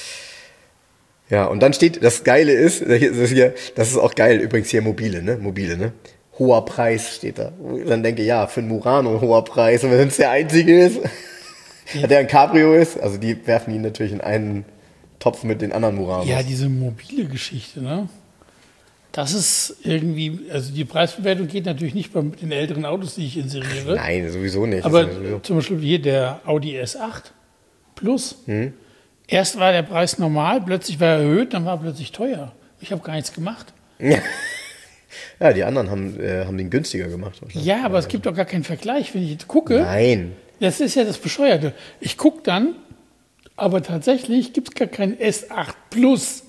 Ja, und dann steht, das Geile ist, das ist, hier, das ist auch geil, übrigens hier mobile, ne? Mobile, ne? Hoher Preis steht da. Und dann denke ich, ja, für einen Murano hoher Preis. Und wenn es der einzige ist, ja. der ein Cabrio ist, also die werfen ihn natürlich in einen Topf mit den anderen Muranos. Ja, diese mobile Geschichte, ne? Das ist irgendwie, also die Preisbewertung geht natürlich nicht bei den älteren Autos, die ich inseriere. Nein, sowieso nicht. Aber sowieso. Zum Beispiel hier der Audi S acht Plus. Hm? Erst war der Preis normal, plötzlich war er erhöht, dann war er plötzlich teuer. Ich habe gar nichts gemacht. Ja, die anderen haben, äh, haben den günstiger gemacht. Ja, aber es gibt doch gar keinen Vergleich, wenn ich jetzt gucke. Nein. Das ist ja das Bescheuerte. Ich gucke dann, aber tatsächlich gibt es gar keinen S acht Plus.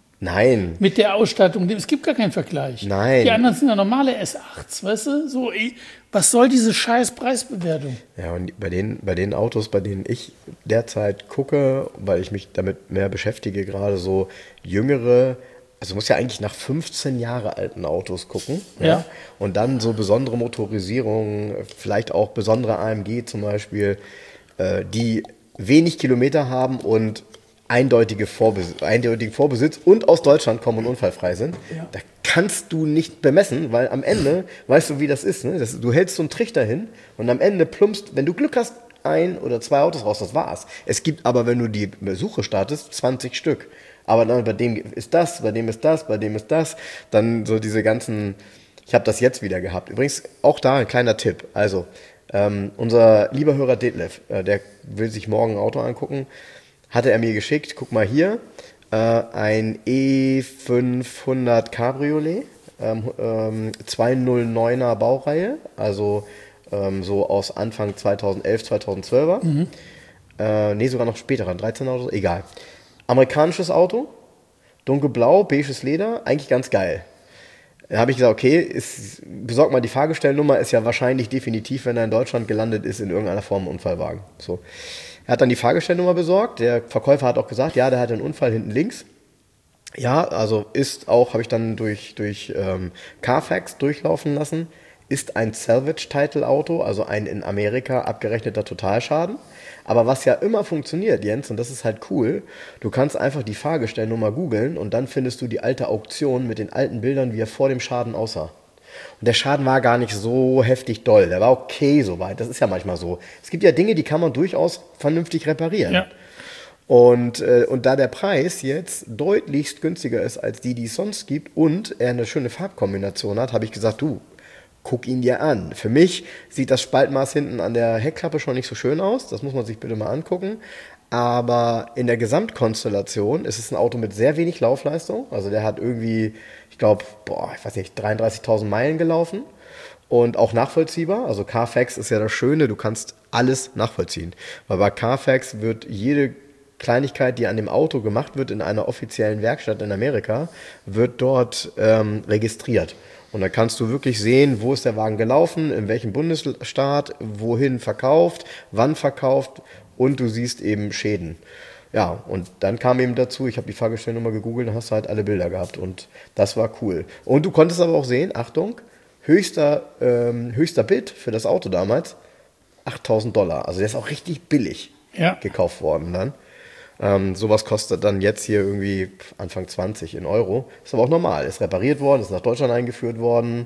Nein. Mit der Ausstattung. Es gibt gar keinen Vergleich. Nein. Die anderen sind ja normale S achts, weißt du? So, was soll diese scheiß Preisbewertung? Ja, und bei den, bei den Autos, bei denen ich derzeit gucke, weil ich mich damit mehr beschäftige, gerade so jüngere, also muss ja eigentlich nach fünfzehn Jahre alten Autos gucken. Ja. ja. Und dann so besondere Motorisierungen, vielleicht auch besondere A M G zum Beispiel, äh, die wenig Kilometer haben und eindeutige Vorbesitz, eindeutigen Vorbesitz und aus Deutschland kommen und unfallfrei sind. Ja. Da kannst du nicht bemessen, weil am Ende, weißt du, wie das ist, ne? Das, du hältst so einen Trichter hin und am Ende plumpst, wenn du Glück hast, ein oder zwei Autos raus, das war's. Es gibt aber, wenn du die Suche startest, zwanzig Stück. Aber dann bei dem ist das, bei dem ist das, bei dem ist das. Dann so diese ganzen, ich habe das jetzt wieder gehabt. Übrigens auch da ein kleiner Tipp. Also ähm, unser lieber Hörer Detlef, äh, der will sich morgen ein Auto angucken, hatte er mir geschickt, guck mal hier, äh, ein E fünfhundert Cabriolet, ähm, ähm, zweihundertneuner Baureihe, also ähm, so aus Anfang zweitausendelf, zweitausendzwölfer. Mhm. Äh, nee, sogar noch später, dreizehner oder so, egal. Amerikanisches Auto, dunkelblau, beiges Leder, eigentlich ganz geil. Da habe ich gesagt, okay, ist, besorg mal die Fahrgestellnummer, ist ja wahrscheinlich definitiv, wenn er in Deutschland gelandet ist, in irgendeiner Form ein Unfallwagen. So. Er hat dann die Fahrgestellnummer besorgt, der Verkäufer hat auch gesagt, ja, der hat einen Unfall hinten links. Ja, also ist auch, habe ich dann durch, durch ähm, Carfax durchlaufen lassen, ist ein Salvage-Title-Auto, also ein in Amerika abgerechneter Totalschaden. Aber was ja immer funktioniert, Jens, und das ist halt cool, du kannst einfach die Fahrgestellnummer googeln und dann findest du die alte Auktion mit den alten Bildern, wie er vor dem Schaden aussah. Und der Schaden war gar nicht so heftig doll, der war okay soweit, das ist ja manchmal so. Es gibt ja Dinge, die kann man durchaus vernünftig reparieren. Ja. Und, äh, und da der Preis jetzt deutlichst günstiger ist als die, die es sonst gibt und er eine schöne Farbkombination hat, habe ich gesagt, du, guck ihn dir an. Für mich sieht das Spaltmaß hinten an der Heckklappe schon nicht so schön aus. Das muss man sich bitte mal angucken. Aber in der Gesamtkonstellation ist es ein Auto mit sehr wenig Laufleistung. Also der hat irgendwie, ich glaube, boah, ich weiß nicht, dreiunddreißigtausend Meilen gelaufen. Und auch nachvollziehbar. Also Carfax ist ja das Schöne, du kannst alles nachvollziehen. Weil bei Carfax wird jede Kleinigkeit, die an dem Auto gemacht wird in einer offiziellen Werkstatt in Amerika, wird dort ähm, registriert. Und da kannst du wirklich sehen, wo ist der Wagen gelaufen, in welchem Bundesstaat, wohin verkauft, wann verkauft und du siehst eben Schäden. Ja, und dann kam eben dazu, ich habe die Fahrgestellnummer gegoogelt, dann hast du halt alle Bilder gehabt und das war cool. Und du konntest aber auch sehen, Achtung, höchster, ähm, höchster Bid für das Auto damals, achttausend Dollar. Also der ist auch richtig billig ja. gekauft worden dann. Ähm, sowas kostet dann jetzt hier irgendwie Anfang zwanzig in Euro. Ist aber auch normal. Ist repariert worden, ist nach Deutschland eingeführt worden.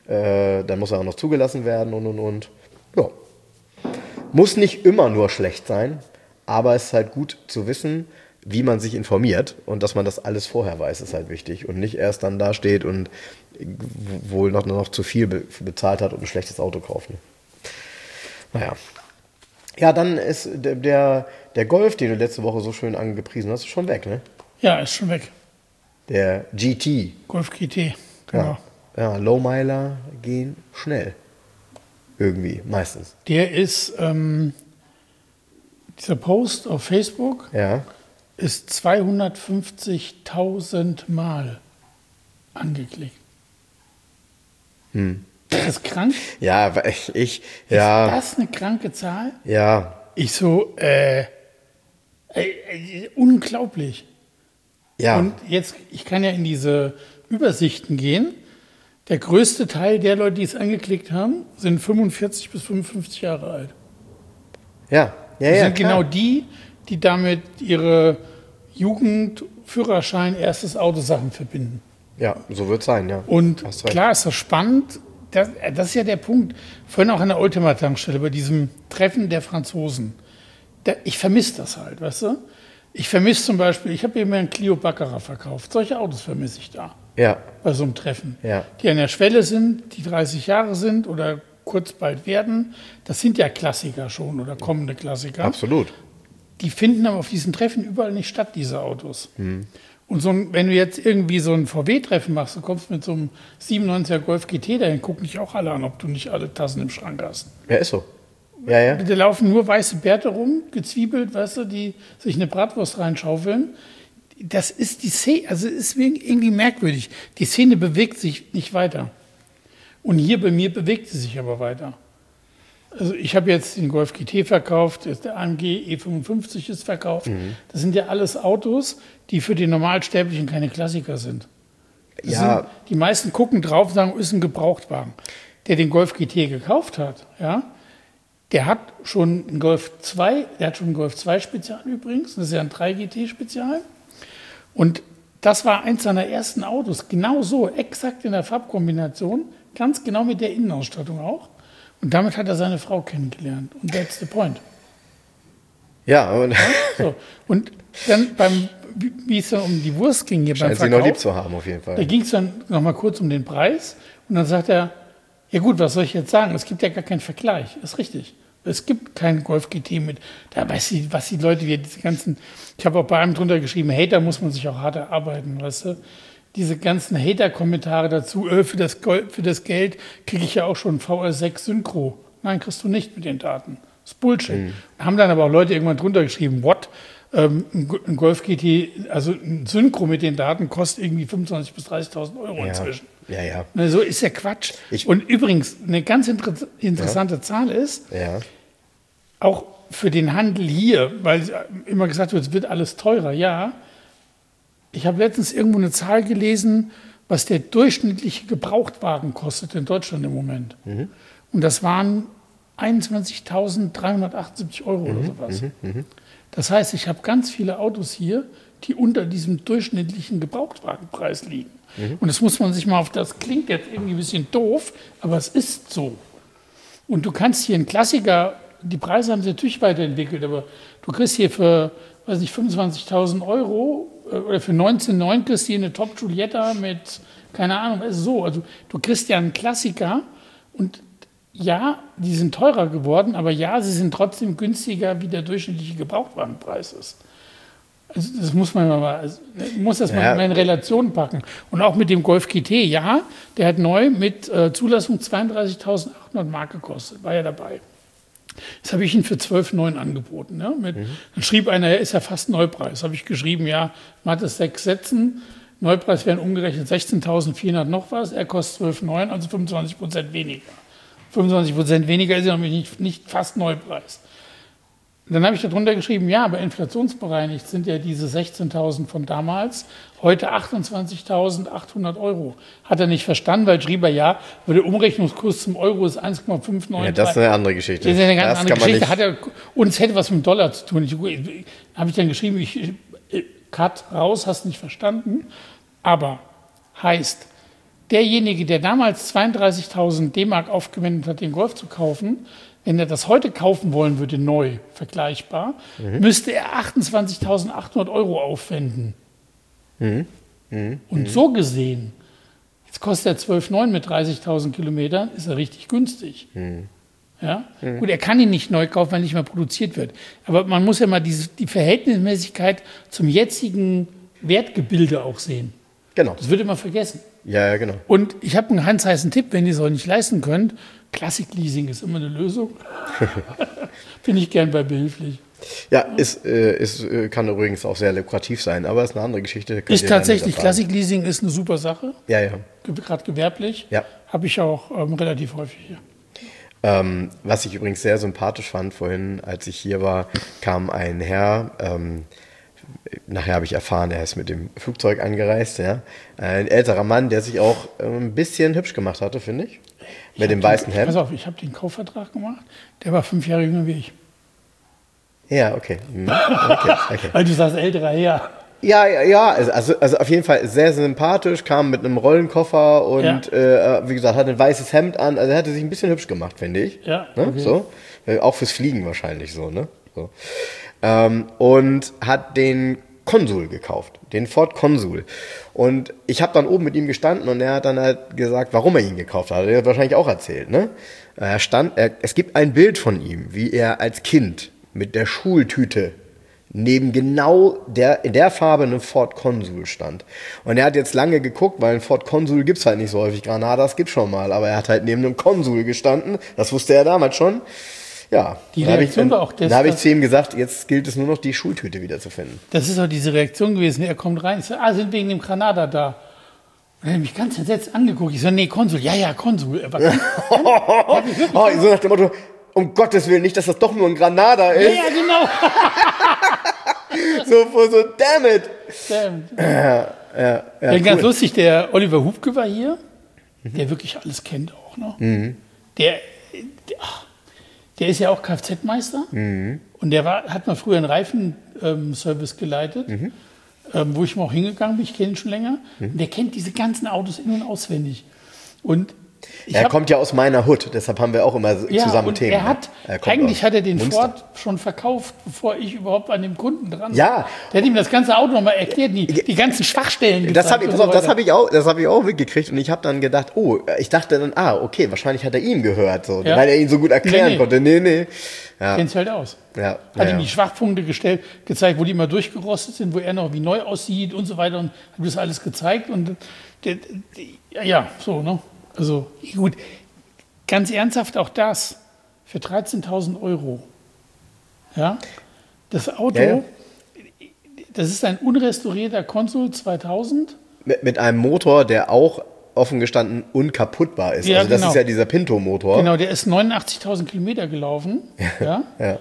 Äh, dann muss er auch noch zugelassen werden und und und. Ja. Muss nicht immer nur schlecht sein, aber es ist halt gut zu wissen, wie man sich informiert und dass man das alles vorher weiß, ist halt wichtig und nicht erst dann da steht und wohl noch, noch zu viel be- bezahlt hat und ein schlechtes Auto kauft. Ne? Naja. Ja, dann ist der, der, der Golf, den du letzte Woche so schön angepriesen hast, schon weg, ne? Ja, ist schon weg. Der G T. Golf G T, genau. Ja, ja Lowmiler gehen schnell. Irgendwie, meistens. Der ist, ähm, dieser Post auf Facebook ja. ist zweihundertfünfzigtausend Mal angeklickt. Hm. Ist das krank? Ja, ich, ich ja. Ist das eine kranke Zahl? Ja. Ich so, äh, äh, äh, unglaublich. Ja. Und jetzt, ich kann ja in diese Übersichten gehen. Der größte Teil der Leute, die es angeklickt haben, sind fünfundvierzig bis fünfundfünfzig Jahre alt. Ja, ja, das ja. sind klar. Genau die, die damit ihre Jugend, Führerschein, erstes Autosachen verbinden. Ja, so wird es sein, ja. Und klar ist das spannend. Das, das ist ja der Punkt. Vorhin auch an der Ultima-Tankstelle bei diesem Treffen der Franzosen. Da, ich vermisse das halt, weißt du? Ich vermisse zum Beispiel, ich habe mir einen Clio Baccarat verkauft. Solche Autos vermisse ich da. Ja. Bei so einem Treffen. Ja. Die an der Schwelle sind, die dreißig Jahre sind oder kurz bald werden. Das sind ja Klassiker schon oder kommende Klassiker. Absolut. Die finden aber auf diesen Treffen überall nicht statt, diese Autos. Hm. Und so ein, wenn du jetzt irgendwie so ein V W-Treffen machst, du kommst mit so einem siebenundneunziger Golf G T, dann gucken dich auch alle an, ob du nicht alle Tassen im Schrank hast. Ja, ist so. Ja, ja. Da laufen nur weiße Bärte rum, gezwiebelt, weißt du, die sich eine Bratwurst reinschaufeln. Das ist die Szene, also ist irgendwie merkwürdig. Die Szene bewegt sich nicht weiter. Und hier bei mir bewegt sie sich aber weiter. Also ich habe jetzt den Golf G T verkauft, der A M G E fünfundfünfzig ist verkauft. Mhm. Das sind ja alles Autos, die für den Normalsterblichen keine Klassiker sind. Das ja. sind, die meisten gucken drauf und sagen, ist ein Gebrauchtwagen. Der den Golf G T gekauft hat, ja, der hat schon einen Golf zwei, der hat schon einen Golf zwei Spezial übrigens, das ist ja ein drei G T Spezial. Und das war eins seiner ersten Autos, genau so, exakt in der Farbkombination, ganz genau mit der Innenausstattung auch. Und damit hat er seine Frau kennengelernt. Und that's the point. Ja, und, ja, so. Und dann beim, wie es dann um die Wurst ging hier beim Verkauf. Scheint sie noch lieb zu haben, auf jeden Fall. Da ging es dann noch mal kurz um den Preis. Und dann sagt er, ja gut, was soll ich jetzt sagen? Es gibt ja gar keinen Vergleich. Das ist richtig. Es gibt keinen Golf G T mit, da weiß ich, was die Leute, wie diese ganzen, ich habe auch bei einem drunter geschrieben, Hater muss man sich auch hart erarbeiten, weißt du? Diese ganzen Hater-Kommentare dazu, öh, für, das Gold, für das Geld kriege ich ja auch schon V R sechs Synchro. Nein, kriegst du nicht mit den Daten. Das ist Bullshit. Mhm. Haben dann aber auch Leute irgendwann drunter geschrieben, what? Ähm, ein Golf G T, also ein Synchro mit den Daten kostet irgendwie fünfundzwanzigtausend bis dreißigtausend Euro ja. inzwischen. Ja, ja. Na, so ist ja Quatsch. Ich Und übrigens, eine ganz inter interessante ja. Zahl ist, ja. auch für den Handel hier, weil immer gesagt wird, es wird alles teurer, ja. Ich habe letztens irgendwo eine Zahl gelesen, was der durchschnittliche Gebrauchtwagen kostet in Deutschland im Moment. Mhm. Und das waren einundzwanzigtausenddreihundertachtundsiebzig Euro mhm. oder sowas. Mhm. Mhm. Das heißt, ich habe ganz viele Autos hier, die unter diesem durchschnittlichen Gebrauchtwagenpreis liegen. Mhm. Und das muss man sich mal auf, das klingt jetzt irgendwie ein bisschen doof, aber es ist so. Und du kannst hier einen Klassiker, die Preise haben sich natürlich weiterentwickelt, aber du kriegst hier für, weiß nicht, fünfundzwanzigtausend Euro oder für neunzehn Komma neun kriegst du hier eine Top Giulietta mit, keine Ahnung, also so. Also du kriegst ja einen Klassiker und ja, die sind teurer geworden, aber ja, sie sind trotzdem günstiger, wie der durchschnittliche Gebrauchtwagenpreis ist. Also das muss man mal, also, muss das ja. mal in Relation packen. Und auch mit dem Golf G T, ja, der hat neu mit äh, Zulassung zweiunddreißigtausendachthundert Mark gekostet, war ja dabei. Das habe ich ihn für zwölf Komma neun angeboten. Ja, mit, mhm. Dann schrieb einer, er ist ja fast Neupreis. Habe ich geschrieben, ja, man hat es sechs Sätzen, Neupreis wären umgerechnet sechzehntausendvierhundert noch was, er kostet zwölf Komma neun, also fünfundzwanzig Prozent weniger. fünfundzwanzig Prozent weniger ist ja noch nicht, nicht fast Neupreis. Dann habe ich darunter geschrieben, ja, aber inflationsbereinigt sind ja diese sechzehntausend von damals, heute achtundzwanzigtausendachthundert Euro. Hat er nicht verstanden, weil schrieb er, ja, aber der Umrechnungskurs zum Euro ist eins Komma fünf neun. Ja, das ist eine andere Geschichte. Das ist eine ganz das andere Geschichte. Hat er, und es hätte was mit dem Dollar zu tun. Ich, habe ich dann geschrieben, ich, Cut, raus, hast nicht verstanden. Aber heißt, derjenige, der damals zweiunddreißigtausend D-Mark aufgewendet hat, den Golf zu kaufen, wenn er das heute kaufen wollen würde, neu, vergleichbar, mhm. müsste er achtundzwanzigtausendachthundert Euro aufwenden. Mhm. Mhm. Und so gesehen, jetzt kostet er zwölf Komma neun mit dreißigtausend Kilometern, ist er richtig günstig. Mhm. Ja? Mhm. Gut, er kann ihn nicht neu kaufen, weil er nicht mehr produziert wird. Aber man muss ja mal diese, die Verhältnismäßigkeit zum jetzigen Wertgebilde auch sehen. Genau. Das wird immer vergessen. Ja, ja, genau. Und ich habe einen ganz heißen Tipp, wenn ihr es euch nicht leisten könnt. Classic-Leasing ist immer eine Lösung. Bin ich gern bei behilflich. Ja, ist, äh, ist, kann übrigens auch sehr lukrativ sein, aber ist eine andere Geschichte. Ist tatsächlich, Classic-Leasing ist eine super Sache. Ja, ja. Gerade gewerblich. Ja. Habe ich auch ähm, relativ häufig hier. Ähm, was ich übrigens sehr sympathisch fand, vorhin, als ich hier war, kam ein Herr, ähm, nachher habe ich erfahren, er ist mit dem Flugzeug angereist, ja. Ein älterer Mann, der sich auch ein bisschen hübsch gemacht hatte, finde ich. Mit ich dem weißen Hemd. Pass auf, ich habe den Kaufvertrag gemacht, der war fünf Jahre jünger wie ich. Ja, okay. okay, okay. Weil du sagst, älterer Herr. Ja, ja, ja, also, also auf jeden Fall sehr sympathisch, kam mit einem Rollenkoffer und ja. äh, wie gesagt, hat ein weißes Hemd an, also er hatte sich ein bisschen hübsch gemacht, finde ich. Ja, ne? Okay. So. Auch fürs Fliegen wahrscheinlich so, ne? So. Ähm, und hat den Consul gekauft, den Ford Consul. Und ich habe dann oben mit ihm gestanden und er hat dann halt gesagt, warum er ihn gekauft hat. Er hat wahrscheinlich auch erzählt, ne? Er stand, er, es gibt ein Bild von ihm, wie er als Kind mit der Schultüte neben genau der, in der Farbe einem Ford Consul stand. Und er hat jetzt lange geguckt, weil ein Ford Consul gibt's halt nicht so häufig. Granadas gibt's schon mal, aber er hat halt neben einem Consul gestanden. Das wusste er damals schon. Ja, die Reaktion ich, war auch das. Da habe ich zu ihm gesagt, jetzt gilt es nur noch, die Schultüte wiederzufinden. Das ist auch diese Reaktion gewesen. Er kommt rein, ich sage, ah, sind wegen dem Granada da. Und er hat mich ganz entsetzt angeguckt. Ich so, nee, Konsul. Ja, ja, Konsul. Er war ganz, oh, oh, so nach dem Motto, um Gottes Willen, nicht, dass das doch nur ein Granada ist. Ja, ja, genau. so, so, damn it. Damn. Ja, ja, ja, ja, cool. Ganz lustig, der Oliver Hubke war hier, mhm. der wirklich alles kennt auch noch. Mhm. Der, der, der ist ja auch Kfz-Meister mhm. und der war, hat mal früher einen Reifenservice ähm, geleitet. Mhm. Ähm, wo ich mal auch hingegangen bin, ich kenne ihn schon länger. Mhm. Und der kennt diese ganzen Autos in- und auswendig. Und ich er hab, kommt ja aus meiner Hut, deshalb haben wir auch immer ja, zusammen und Themen. Er hat, er eigentlich hat er den Munster. Ford schon verkauft, bevor ich überhaupt an dem Kunden dran war. Ja. Der hat ihm das ganze Auto nochmal erklärt, die, die ganzen Schwachstellen das habe ich, so hab ich auch, das habe ich auch mitgekriegt und ich habe dann gedacht, oh, ich dachte dann, ah, okay, wahrscheinlich hat er ihm gehört, so, ja. weil er ihn so gut erklären nee, nee. konnte. Nee, nee. Ja. Kennt halt aus. Ja. Hat ja, ihm ja. die Schwachpunkte gestellt, gezeigt, wo die immer durchgerostet sind, wo er noch wie neu aussieht und so weiter und hat das alles gezeigt und der, der, ja, so, ne? Also, gut, ganz ernsthaft auch das für dreizehntausend Euro. Ja, das Auto, ja, ja. das ist ein unrestaurierter Consul zweitausend. Mit, mit einem Motor, der auch offen gestanden unkaputtbar ist. Ja, also das genau. ist ja dieser Pinto-Motor. Genau, der ist neunundachtzigtausend Kilometer gelaufen. Ja. ja.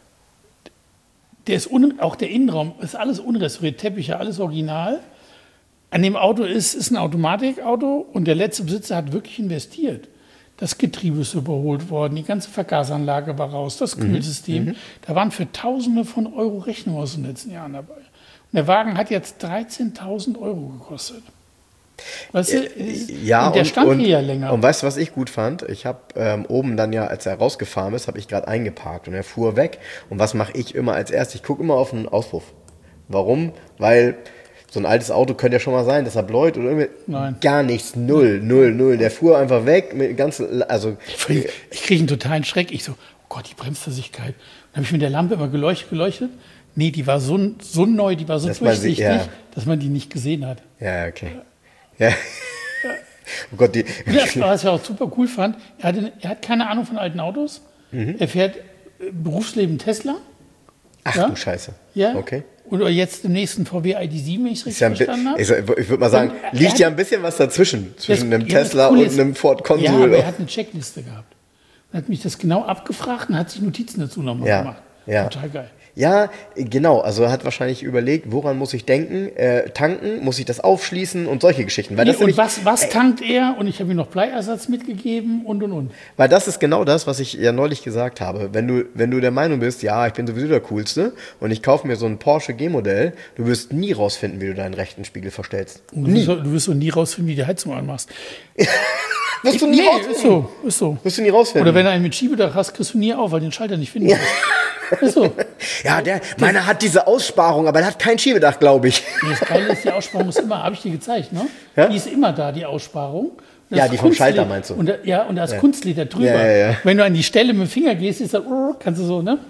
Der ist un, auch der Innenraum ist alles unrestauriert, Teppiche, alles original. An dem Auto ist, ist ein Automatikauto und der letzte Besitzer hat wirklich investiert. Das Getriebe ist überholt worden, die ganze Vergasanlage war raus, das Kühlsystem. Mhm. Da waren für Tausende von Euro Rechnungen aus den letzten Jahren dabei. Und der Wagen hat jetzt dreizehntausend Euro gekostet. Weißt du, ja, und der und, stand und, hier ja länger. Und weißt du, was ich gut fand? Ich habe ähm, oben dann ja, als er rausgefahren ist, habe ich gerade eingeparkt und er fuhr weg. Und was mache ich immer als erstes? Ich gucke immer auf den Auspuff. Warum? Weil so ein altes Auto könnte ja schon mal sein, dass er bläut oder irgendwie. Nein. Gar nichts, null, null, null. Der fuhr einfach weg mit ganzen, also. Ich, ich kriege einen totalen Schreck. Ich so, oh Gott, die Bremsfestigkeit. Dann habe ich mit der Lampe immer geleuchtet, geleuchtet. Nee, die war so, so neu, die war so dass durchsichtig, man sie, ja. dass man die nicht gesehen hat. Ja, okay. Ja. Oh Gott, die. Das, was ich auch super cool fand, er, hatte, er hat keine Ahnung von alten Autos. Mhm. Er fährt äh, Berufsleben Tesla. Ach ja? du Scheiße. Ja. Okay. Oder jetzt im nächsten V W I D sieben, wenn ich es richtig ja verstanden habe. Ich, ich würde mal sagen, und liegt ja ein bisschen was dazwischen. Zwischen das, einem Tesla cool und einem Ford Consul. Ja, aber er hat eine Checkliste gehabt. Er hat mich das genau abgefragt und hat sich Notizen dazu nochmal ja. gemacht. Ja. Total geil. Ja, genau. Also er hat wahrscheinlich überlegt, woran muss ich denken, äh, tanken, muss ich das aufschließen und solche Geschichten. Weil nee, das und nämlich, was, was ey, tankt er? Und ich habe ihm noch Bleiersatz mitgegeben und, und, und. Weil das ist genau das, was ich ja neulich gesagt habe. Wenn du, wenn du der Meinung bist, ja, ich bin sowieso der Coolste und ich kaufe mir so ein Porsche G-Modell, du wirst nie rausfinden, wie du deinen rechten Spiegel verstellst. Und du, wirst, du wirst so nie rausfinden, wie du die Heizung anmachst. Wirst du nie nee, rausfinden. Ist so, ist so. Wirst du nie rausfinden. Oder wenn du einen mit Schiebedach hast, kriegst du nie auf, weil du den Schalter nicht findest. Ja. Ist so. Ja, der, meiner hat diese Aussparung, aber er hat kein Schiebedach, glaube ich. Das Geile ist, die Aussparung ist immer, habe ich dir gezeigt, ne? Ja? Die ist immer da, die Aussparung. Ja, die vom Schalter meinst du? Und da, ja, und da ist ja. Kunstleder drüber. Ja, ja, ja. Wenn du an die Stelle mit dem Finger gehst, ist das, oh, kannst du so, ne?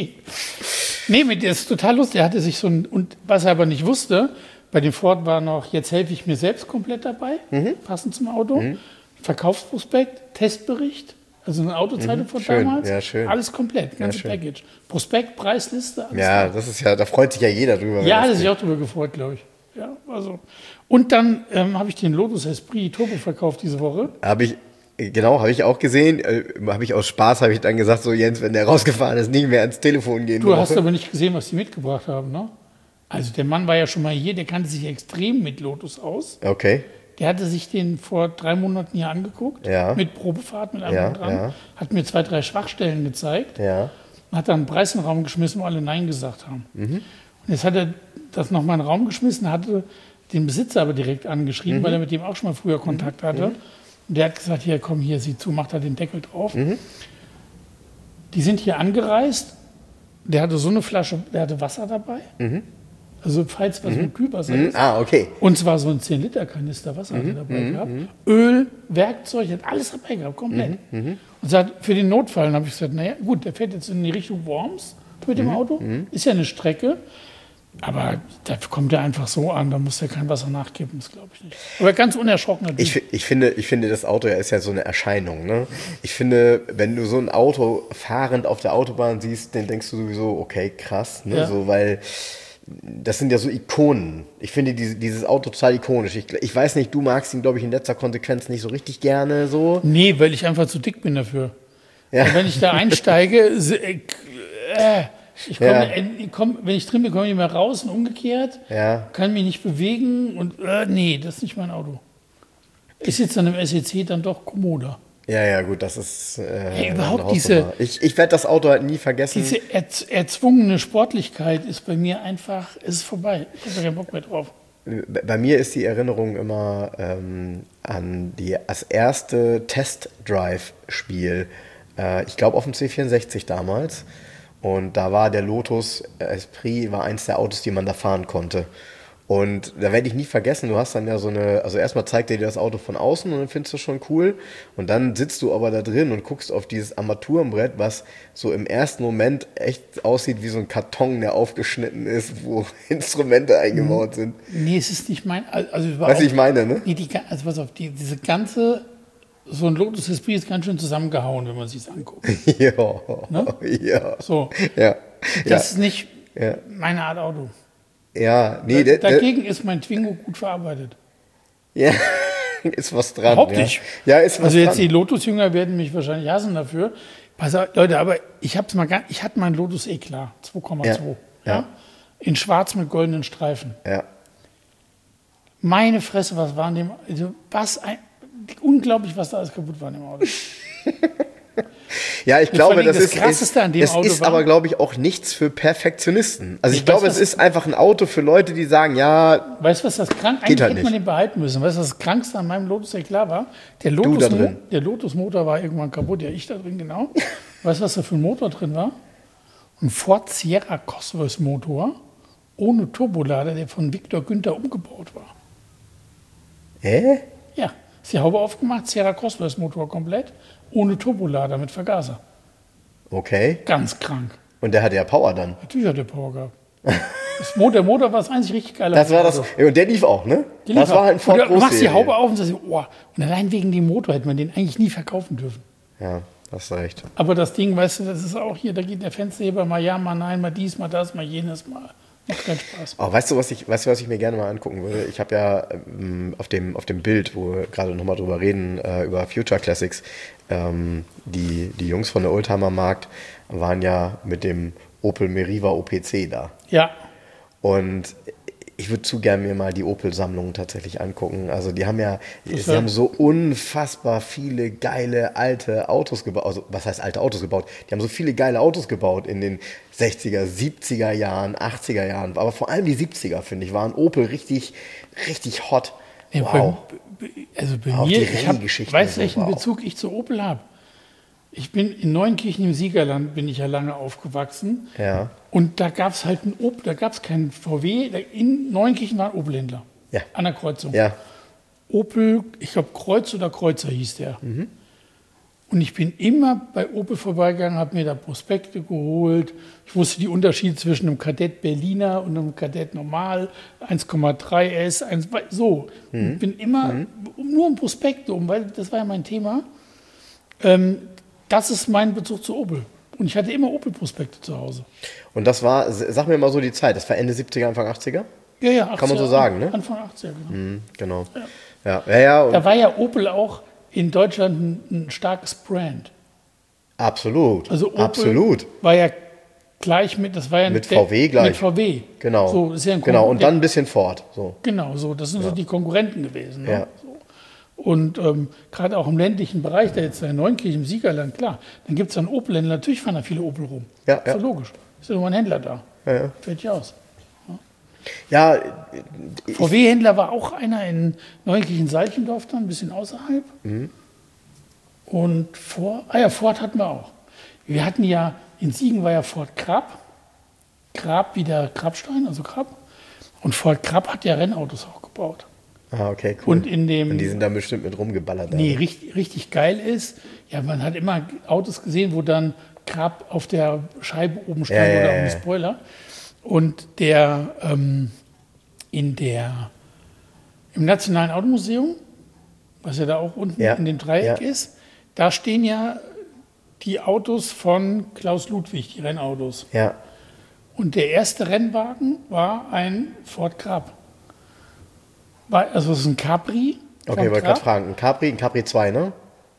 Nee, mit der ist total lustig. Er hatte sich so ein, und was er aber nicht wusste, bei dem Ford war noch, jetzt helfe ich mir selbst komplett dabei, mhm. passend zum Auto. Mhm. Verkaufsprospekt, Testbericht, also eine Autozeitung mhm, von schön, damals. Ja, schön. Alles komplett, ganze ja, Package. Prospekt, Preisliste, alles Ja, da. das ist ja, da freut sich ja jeder drüber. Ja, hat er sich auch drüber gefreut, glaube ich. Ja, also. Und dann ähm, habe ich den Lotus Esprit Turbo verkauft diese Woche. Habe ich, genau, habe ich auch gesehen. Äh, habe ich aus Spaß, habe ich dann gesagt, so Jens, wenn der rausgefahren ist, nicht mehr ans Telefon gehen. Du hast aber nicht gesehen, was die mitgebracht haben, ne? Also der Mann war ja schon mal hier, der kannte sich extrem mit Lotus aus. Okay. Der hatte sich den vor drei Monaten hier angeguckt, ja. mit Probefahrt, mit allem ja, dran, ja. hat mir zwei, drei Schwachstellen gezeigt, ja. hat dann einen Preis in den Raum geschmissen, wo alle Nein gesagt haben. Mhm. Und jetzt hat er das nochmal in den Raum geschmissen, hatte den Besitzer aber direkt angeschrieben, mhm. weil er mit dem auch schon mal früher Kontakt hatte. Mhm. Und der hat gesagt, hier komm, hier, sieh zu, macht da den Deckel drauf. Mhm. Die sind hier angereist, der hatte so eine Flasche, der hatte Wasser dabei. Mhm. Also falls was mhm. mit Kühlwasser mhm. ist. Ah, okay. Und zwar so ein zehn Liter Kanister Wasser mhm. hat er dabei mhm. gehabt. Öl, Werkzeug, hat alles dabei gehabt, komplett. Mhm. Und sagt, für den Notfall, dann habe ich gesagt, naja, gut, der fährt jetzt in die Richtung Worms, mit dem Auto. Mhm. Ist ja eine Strecke. Aber da kommt er einfach so an, da muss er kein Wasser nachgeben, das glaube ich nicht. Aber ganz unerschrocken. Ich, ich, finde, ich finde, das Auto ja ist ja so eine Erscheinung. Ne? Ich finde, wenn du so ein Auto fahrend auf der Autobahn siehst, dann denkst du sowieso, okay, krass. Ne? Ja. So, weil das sind ja so Ikonen. Ich finde diese, dieses Auto total ikonisch. Ich, ich weiß nicht, du magst ihn, glaube ich, in letzter Konsequenz nicht so richtig gerne. So. Nee, weil ich einfach zu dick bin dafür. Ja. Und wenn ich da einsteige, äh, Ich komme, ja. ich komm, wenn ich drin bin, komme ich nicht mehr raus und umgekehrt. Ja. Kann mich nicht bewegen und äh, nee, das ist nicht mein Auto. Ist jetzt dann im S E C dann doch kommoder. Ja, ja, gut, das ist äh, hey, überhaupt diese. Ich, ich werde das Auto halt nie vergessen. Diese erz, erzwungene Sportlichkeit ist bei mir einfach, ist vorbei. Ich habe keinen Bock mehr drauf. Bei mir ist die Erinnerung immer ähm, an die, das erste Test-Drive-Spiel. Äh, ich glaube auf dem C vierundsechzig damals. Und da war der Lotus Esprit, war eins der Autos, die man da fahren konnte. Und da werde ich nie vergessen, du hast dann ja so eine, also erstmal zeigt er dir das Auto von außen und dann findest du schon cool. Und dann sitzt du aber da drin und guckst auf dieses Armaturenbrett, was so im ersten Moment echt aussieht wie so ein Karton, der aufgeschnitten ist, wo Instrumente eingebaut sind. Nee, es ist nicht mein, also was ich meine, ne? Nee, die, also pass auf, die, diese ganze... So ein Lotus Esprit ist ganz schön zusammengehauen, wenn man sich es anguckt. Ja, ne? Ja. So. Ja. Das ja. ist nicht ja. meine Art Auto. Ja, nee. Da, dagegen ist mein Twingo gut verarbeitet. Ja, ist was dran. Überhaupt nicht. Ja, ja ist was also jetzt dran. Die Lotus-Jünger werden mich wahrscheinlich hassen dafür. Pass auf, Leute, aber ich hab's mal gar, ich hatte meinen Lotus Eklat zwei Komma zwei. Ja. Ja. In schwarz mit goldenen Streifen. Ja. Meine Fresse, was war in dem, also was ein, unglaublich, was da alles kaputt war in dem Auto. Ja, ich glaube, das, das ist, Krasseste an dem es Auto ist war, aber, glaube ich, auch nichts für Perfektionisten. Also ich, ich weiß, glaube, es ist einfach ein Auto für Leute, die sagen, ja, weißt du, was das krank eigentlich halt hätte man den behalten müssen. Weißt du, was das Krankste an meinem Lotus Eklat war? Der Lotus, Mo- der Lotus-Motor war irgendwann kaputt. Ja, ich da drin, genau. Weißt du, was da für ein Motor drin war? Ein Ford Sierra Cosworth-Motor ohne Turbolader, der von Victor Günther umgebaut war. Hä? Ja. Ist die Haube aufgemacht, Sierra Cosworth-Motor komplett, ohne Turbolader mit Vergaser. Okay. Ganz krank. Und der hatte ja Power dann? Natürlich hat der Power gehabt. Das Motor, der Motor war das einzig richtig geile. Das war das. Und der lief auch, ne? Der das war halt ein Ford Großserie. Du machst die Haube auf und sagst, oh, und allein wegen dem Motor hätte man den eigentlich nie verkaufen dürfen. Ja, hast recht. Aber das Ding, weißt du, das ist auch hier, da geht der Fensterheber mal ja, mal nein, mal dies, mal das, mal jenes, mal. Macht keinen Spaß. Oh, weißt du, was ich, weißt du, was ich mir gerne mal angucken würde? Ich habe ja ähm, auf, dem, auf dem Bild, wo wir gerade nochmal drüber reden, äh, über Future Classics, ähm, die, die Jungs von der Oldtimer Markt waren ja mit dem Opel Meriva O P C da. Ja. Und ich würde zu gerne mir mal die Opel-Sammlung tatsächlich angucken. Also die haben ja, sie haben so unfassbar viele geile alte Autos gebaut. Also was heißt alte Autos gebaut? Die haben so viele geile Autos gebaut in den sechziger, siebziger Jahren, achtziger Jahren. Aber vor allem die siebziger, finde ich, waren Opel richtig, richtig hot. Ja, wow. Bei, also bei auch mir, ich hab, weiß welchen wow. Bezug ich zu Opel habe. Ich bin in Neunkirchen im Siegerland, bin ich ja lange aufgewachsen. Ja. Und da gab es halt einen Opel, da gab es keinen V W. In Neunkirchen war ein Opel-Händler. Ja. An der Kreuzung. Ja. Opel, ich glaube Kreuz oder Kreuzer hieß der. Mhm. Und ich bin immer bei Opel vorbeigegangen, habe mir da Prospekte geholt. Ich wusste die Unterschiede zwischen einem Kadett Berliner und einem Kadett Normal, eins Komma drei S, eins, so. Mhm. Ich bin immer mhm. nur um Prospekte um, weil das war ja mein Thema. Ähm, das ist mein Bezug zu Opel. Und ich hatte immer Opel-Prospekte zu Hause. Und das war, sag mir mal so die Zeit, das war Ende siebziger, Anfang achtziger? Ja, ja, achtziger. Kann man so sagen, ne? Anfang achtziger, genau. Mhm, genau. Ja. Ja. Ja, ja, da war ja Opel auch in Deutschland ein, ein starkes Brand. Absolut. Also Opel Absolut. war ja gleich mit, das war ja mit V W gleich. Mit V W. Genau. So, ist ja ein genau, und dann ein bisschen Ford. So. Genau, so, das sind ja. so die Konkurrenten gewesen. Ne? Ja. So. Und ähm, gerade auch im ländlichen Bereich, da jetzt in Neunkirchen im Siegerland, klar, dann gibt es dann Opel-Händler, natürlich fahren da viele Opel rum. Ja, ist ja logisch. Ist ja nur ein Händler da. Ja, ja. Fällt ja aus. Ja. ja V W-Händler war auch einer in Neunkirchen-Seichendorf, dann ein bisschen außerhalb. Mhm. Und vor, ah ja, Ford hatten wir auch. Wir hatten ja, in Siegen war ja Ford Krab. Krab wie der Krabstein, also Krab. Und Ford Krab hat ja Rennautos auch gebaut. Ah, okay, cool. Und, in dem, und die sind da bestimmt mit rumgeballert. Nee, richtig, richtig geil ist, ja, man hat immer Autos gesehen, wo dann Grab auf der Scheibe oben stand Ja, ja, oder ja. auf dem Spoiler. Und der ähm, in der im Nationalen Automuseum, was ja da auch unten Ja, in dem Dreieck ja. ist, da stehen ja die Autos von Klaus Ludwig, die Rennautos. Ja. Und der erste Rennwagen war ein Ford Grab. War, also es ist ein Capri. Okay, ich wollte gerade fragen, ein Capri, ein Capri zwei, ne?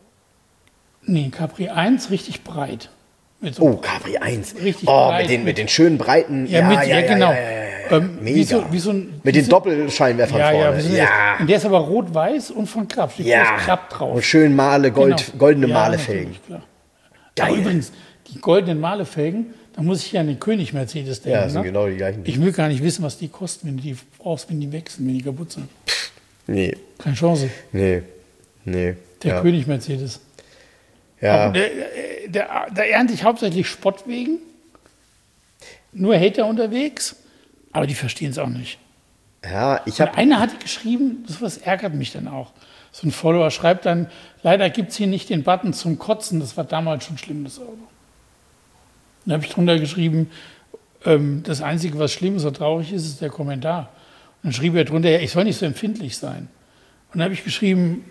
Nee, ein Capri eins, richtig breit. Mit so Oh, Capri eins. Richtig oh, breit, mit den, mit- mit den schönen breiten. Ja, mit, ja, genau. Ja, ja, ja, ja. Ähm, Mega. Wie so, wie so ein, mit wie den so, Doppelscheinwerfern ja, ja, vorne. wie so ein- Ja, Und der ist aber rot-weiß und von Krab. Steht ja. groß Krab drauf. Und schön Male, Gold, Genau. goldene Ja, Malefelgen. natürlich, klar. Geil. Aber übrigens, die goldenen Malefelgen, da muss ich ja an den König Mercedes denken. Ja, das sind ne? genau die gleichen. Ich will gar nicht wissen, was die kosten, wenn du die brauchst, wenn die wechseln, wenn die kaputt sind. Nee, Keine Chance. nee, nee. Der ja. König Mercedes. Ja. Aber der, der, da ernte ich hauptsächlich Spott wegen. Nur Hater unterwegs, aber die verstehen es auch nicht. ja, ich Und habe. einer hatte geschrieben, das was ärgert mich dann auch. So ein Follower schreibt dann, leider gibt es hier nicht den Button zum Kotzen, das war damals schon schlimm, das Auto. Dann habe ich drunter geschrieben, ähm, das Einzige, was schlimm ist oder traurig ist, ist der Kommentar. Und dann schrieb er drunter, ja, ich soll nicht so empfindlich sein. Und dann habe ich geschrieben,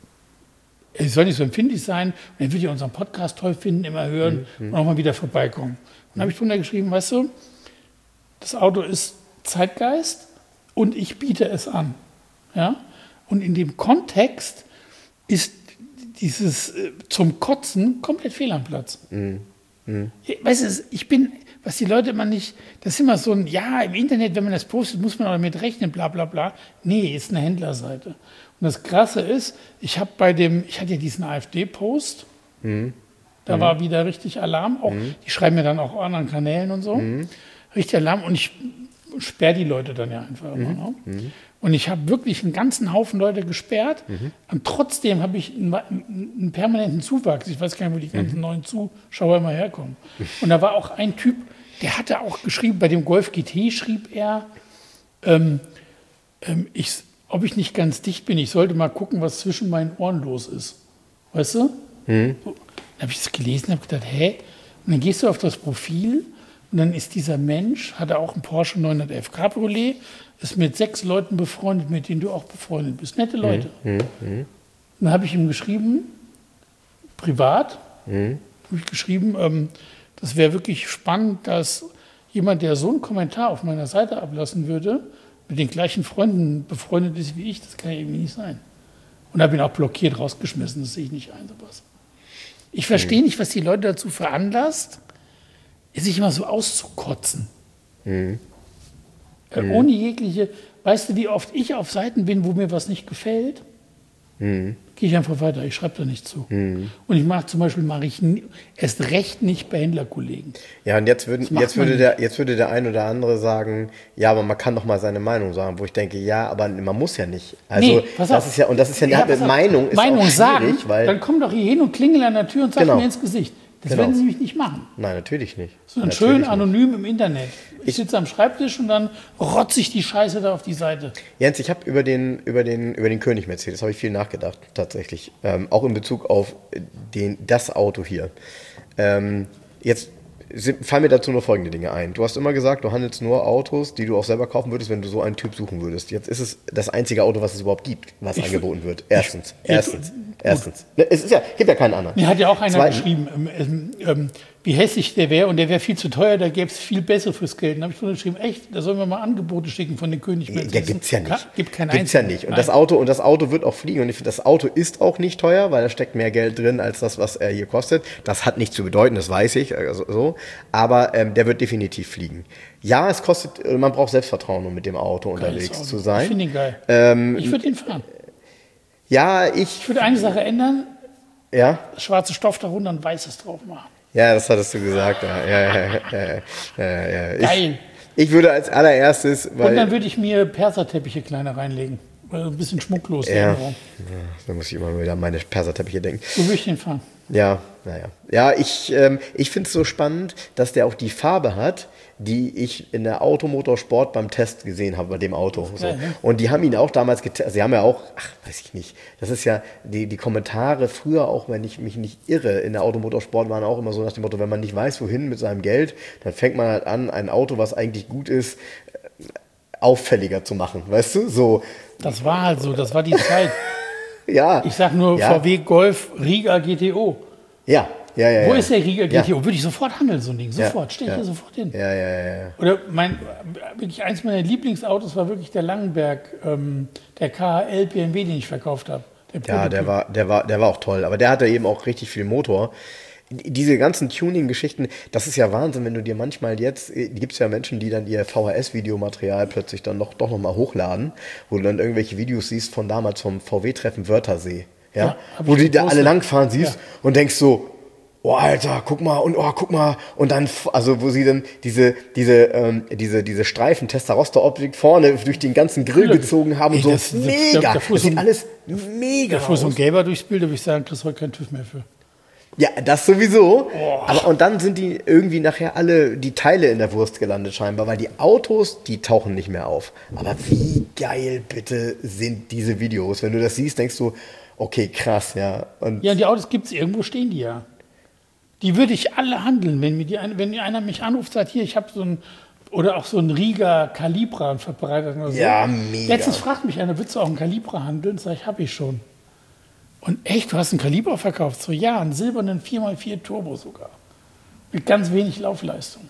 ich soll nicht so empfindlich sein, und dann würde ich unseren Podcast toll finden, immer hören und auch mal wieder vorbeikommen. Und dann habe ich drunter geschrieben, weißt du, das Auto ist Zeitgeist und ich biete es an. Ja? Und in dem Kontext ist dieses äh, zum Kotzen komplett fehl am Platz. Mhm. Mhm. Weißt du, ich bin, was die Leute immer nicht, das ist immer so ein, ja, im Internet, wenn man das postet, muss man auch damit rechnen, bla bla bla. Nee, ist eine Händlerseite. Und das Krasse ist, ich habe bei dem, ich hatte ja diesen AfD-Post, Mhm. da Mhm. war wieder richtig Alarm, auch, Mhm. die schreiben mir dann auch auf anderen Kanälen und so, Mhm. richtig Alarm und ich sperre die Leute dann ja einfach immer. Ne? Mhm. Und ich habe wirklich einen ganzen Haufen Leute gesperrt Mhm. und trotzdem habe ich einen, einen permanenten Zuwachs. Ich weiß gar nicht, wo die ganzen Mhm. neuen Zuschauer immer herkommen. Und da war auch ein Typ, der hatte auch geschrieben, bei dem Golf G T schrieb er, ähm, ähm, ich, ob ich nicht ganz dicht bin, ich sollte mal gucken, was zwischen meinen Ohren los ist. Weißt du? Mhm. So, dann habe ich das gelesen und habe gedacht, hä? Und dann gehst du auf das Profil und dann ist dieser Mensch, hatte auch einen Porsche neunhundertelf Cabriolet, ist mit sechs Leuten befreundet, mit denen du auch befreundet bist. Nette Leute. Mhm. Mhm. Und dann habe ich ihm geschrieben, privat, Mhm. habe ich geschrieben, ähm, das wäre wirklich spannend, dass jemand, der so einen Kommentar auf meiner Seite ablassen würde, mit den gleichen Freunden befreundet ist wie ich, das kann ja irgendwie nicht sein. Und habe ihn auch blockiert, rausgeschmissen, das sehe ich nicht ein, sowas. Ich verstehe nicht, was die Leute dazu veranlasst, sich immer so auszukotzen. Mhm. Äh, ohne jegliche, weißt du, wie oft ich auf Seiten bin, wo mir was nicht gefällt, Mhm. gehe ich einfach weiter, ich schreibe da nicht zu. Mhm. Und ich mache zum Beispiel, mache ich nie, erst recht nicht bei Händlerkollegen. Ja, und jetzt, würden, Das macht jetzt, würde man der, jetzt würde der ein oder andere sagen, ja, aber man kann doch mal seine Meinung sagen, wo ich denke, ja, aber man muss ja nicht. Also Nee, pass das auf. ist ja, und das ist ja, Ja, ja pass auf. Meinung ist Meinung auch sagen, schwierig, weil. dann komm doch hier hin und klingel an der Tür und sag Genau. mir ins Gesicht. Das Genau. werden sie mich nicht machen. Nein, natürlich nicht. Sondern Natürlich schön nicht. anonym im Internet. Ich sitze am Schreibtisch und dann rotze ich die Scheiße da auf die Seite. Jens, ich habe über den, über, den, über den König Mercedes habe ich viel nachgedacht, tatsächlich. Ähm, auch in Bezug auf den, das Auto hier. Ähm, jetzt sind, fallen mir dazu nur folgende Dinge ein. Du hast immer gesagt, du handelst nur Autos, die du auch selber kaufen würdest, wenn du so einen Typ suchen würdest. Jetzt ist es das einzige Auto, was es überhaupt gibt, was Ich- angeboten wird. Erstens. ich- erstens. Erstens. Ne, Es ist ja, gibt ja keinen anderen. Mir hat ja auch einer Zweitens. geschrieben, ähm, ähm, ähm, wie hässlich der wäre und der wäre viel zu teuer, da gäbe es viel besser fürs Geld. Dann habe ich drunter geschrieben, echt, da sollen wir mal Angebote schicken von den König. Ja, gibt's ja nicht. Gibt kein Gibt's ja einziges. nicht. Und Nein. das Auto, und das Auto wird auch fliegen. Und ich finde, das Auto ist auch nicht teuer, weil da steckt mehr Geld drin als das, was er hier kostet. Das hat nichts zu bedeuten, das weiß ich. Also, so. Aber ähm, der wird definitiv fliegen. Ja, es kostet, man braucht Selbstvertrauen, um mit dem Auto Geiles unterwegs Auto. zu sein. Ich finde ihn geil. Ähm, Ich würde ihn fahren. ja, ich, Ich würde eine Sache ändern, ja, schwarze Stoff darunter und weißes drauf machen. ja, das hattest du gesagt. Ja, ja, ja, ja, ja, ja. Ich, Geil. ich würde als allererstes, Und weil, dann würde ich mir Perserteppiche kleine reinlegen. Weil ein bisschen schmucklos. ja, irgendwo. da muss ich immer wieder an meine Perserteppiche denken. So würde ich den fahren. Ja, naja. Ja, ich, ähm, ich finde es so spannend, dass der auch die Farbe hat, die ich in der Automotorsport beim Test gesehen habe, bei dem Auto. So. Geil, ne? Und die haben ihn auch damals getestet. Sie haben ja auch, ach, weiß ich nicht, das ist ja, die, die Kommentare früher auch, wenn ich mich nicht irre, in der Automotorsport waren auch immer so nach dem Motto, wenn man nicht weiß, wohin mit seinem Geld, dann fängt man halt an, ein Auto, was eigentlich gut ist, auffälliger zu machen, weißt du? So. Das war halt so, das war die Zeit. Ja. Ich sag nur ja. V W Golf Riga G T O. Ja, ja, ja. Wo ja. ist der Riga G T O? Ja. Würde ich sofort handeln, so ein Ding. Sofort, Ja, stehe ich ja. hier sofort hin. Ja, ja, ja, ja. Oder mein, wirklich eins meiner Lieblingsautos war wirklich der Langenberg, ähm, der K H L B M W, den ich verkauft habe. Der Ja, der war, der, war, der war auch toll. Aber der hatte eben auch richtig viel Motor. Diese ganzen Tuning-Geschichten, das ist ja Wahnsinn, wenn du dir manchmal jetzt, gibt es ja Menschen, die dann ihr V H S-Videomaterial plötzlich dann noch, doch nochmal hochladen, wo du dann irgendwelche Videos siehst von damals vom V W-Treffen Wörthersee. Ja? Ja, wo du die da alle langfahren siehst ja. und denkst so, oh Alter, guck mal und oh, guck mal. Und dann, also wo sie dann diese, diese, ähm, diese, diese Streifen Testarossa-Optik vorne durch den ganzen Grill ja. gezogen haben. Ey, so das, mega. Da, da das sieht alles mega Da fuhr so ein Gelber durchs Bild, da würde ich sagen, kriegst heute keinen TÜV mehr für. Ja, das sowieso. Oh. Aber und dann sind die irgendwie nachher alle die Teile in der Wurst gelandet scheinbar, weil die Autos, die tauchen nicht mehr auf. Aber wie geil bitte sind diese Videos? Wenn du das siehst, denkst du, okay, krass, ja. Und ja, und die Autos gibt es irgendwo, stehen die ja. Die würde ich alle handeln, wenn mir die, wenn einer mich anruft, sagt, hier, ich habe so ein, oder auch so ein Riga Calibra verbreitet oder so. Ja, mega. Letztens fragt mich einer, willst du auch einen Calibra handeln? Sag ich, habe ich schon. Und echt, du hast einen Calibra verkauft? So, ja, einen silbernen vier mal vier Turbo sogar. Mit ganz wenig Laufleistung.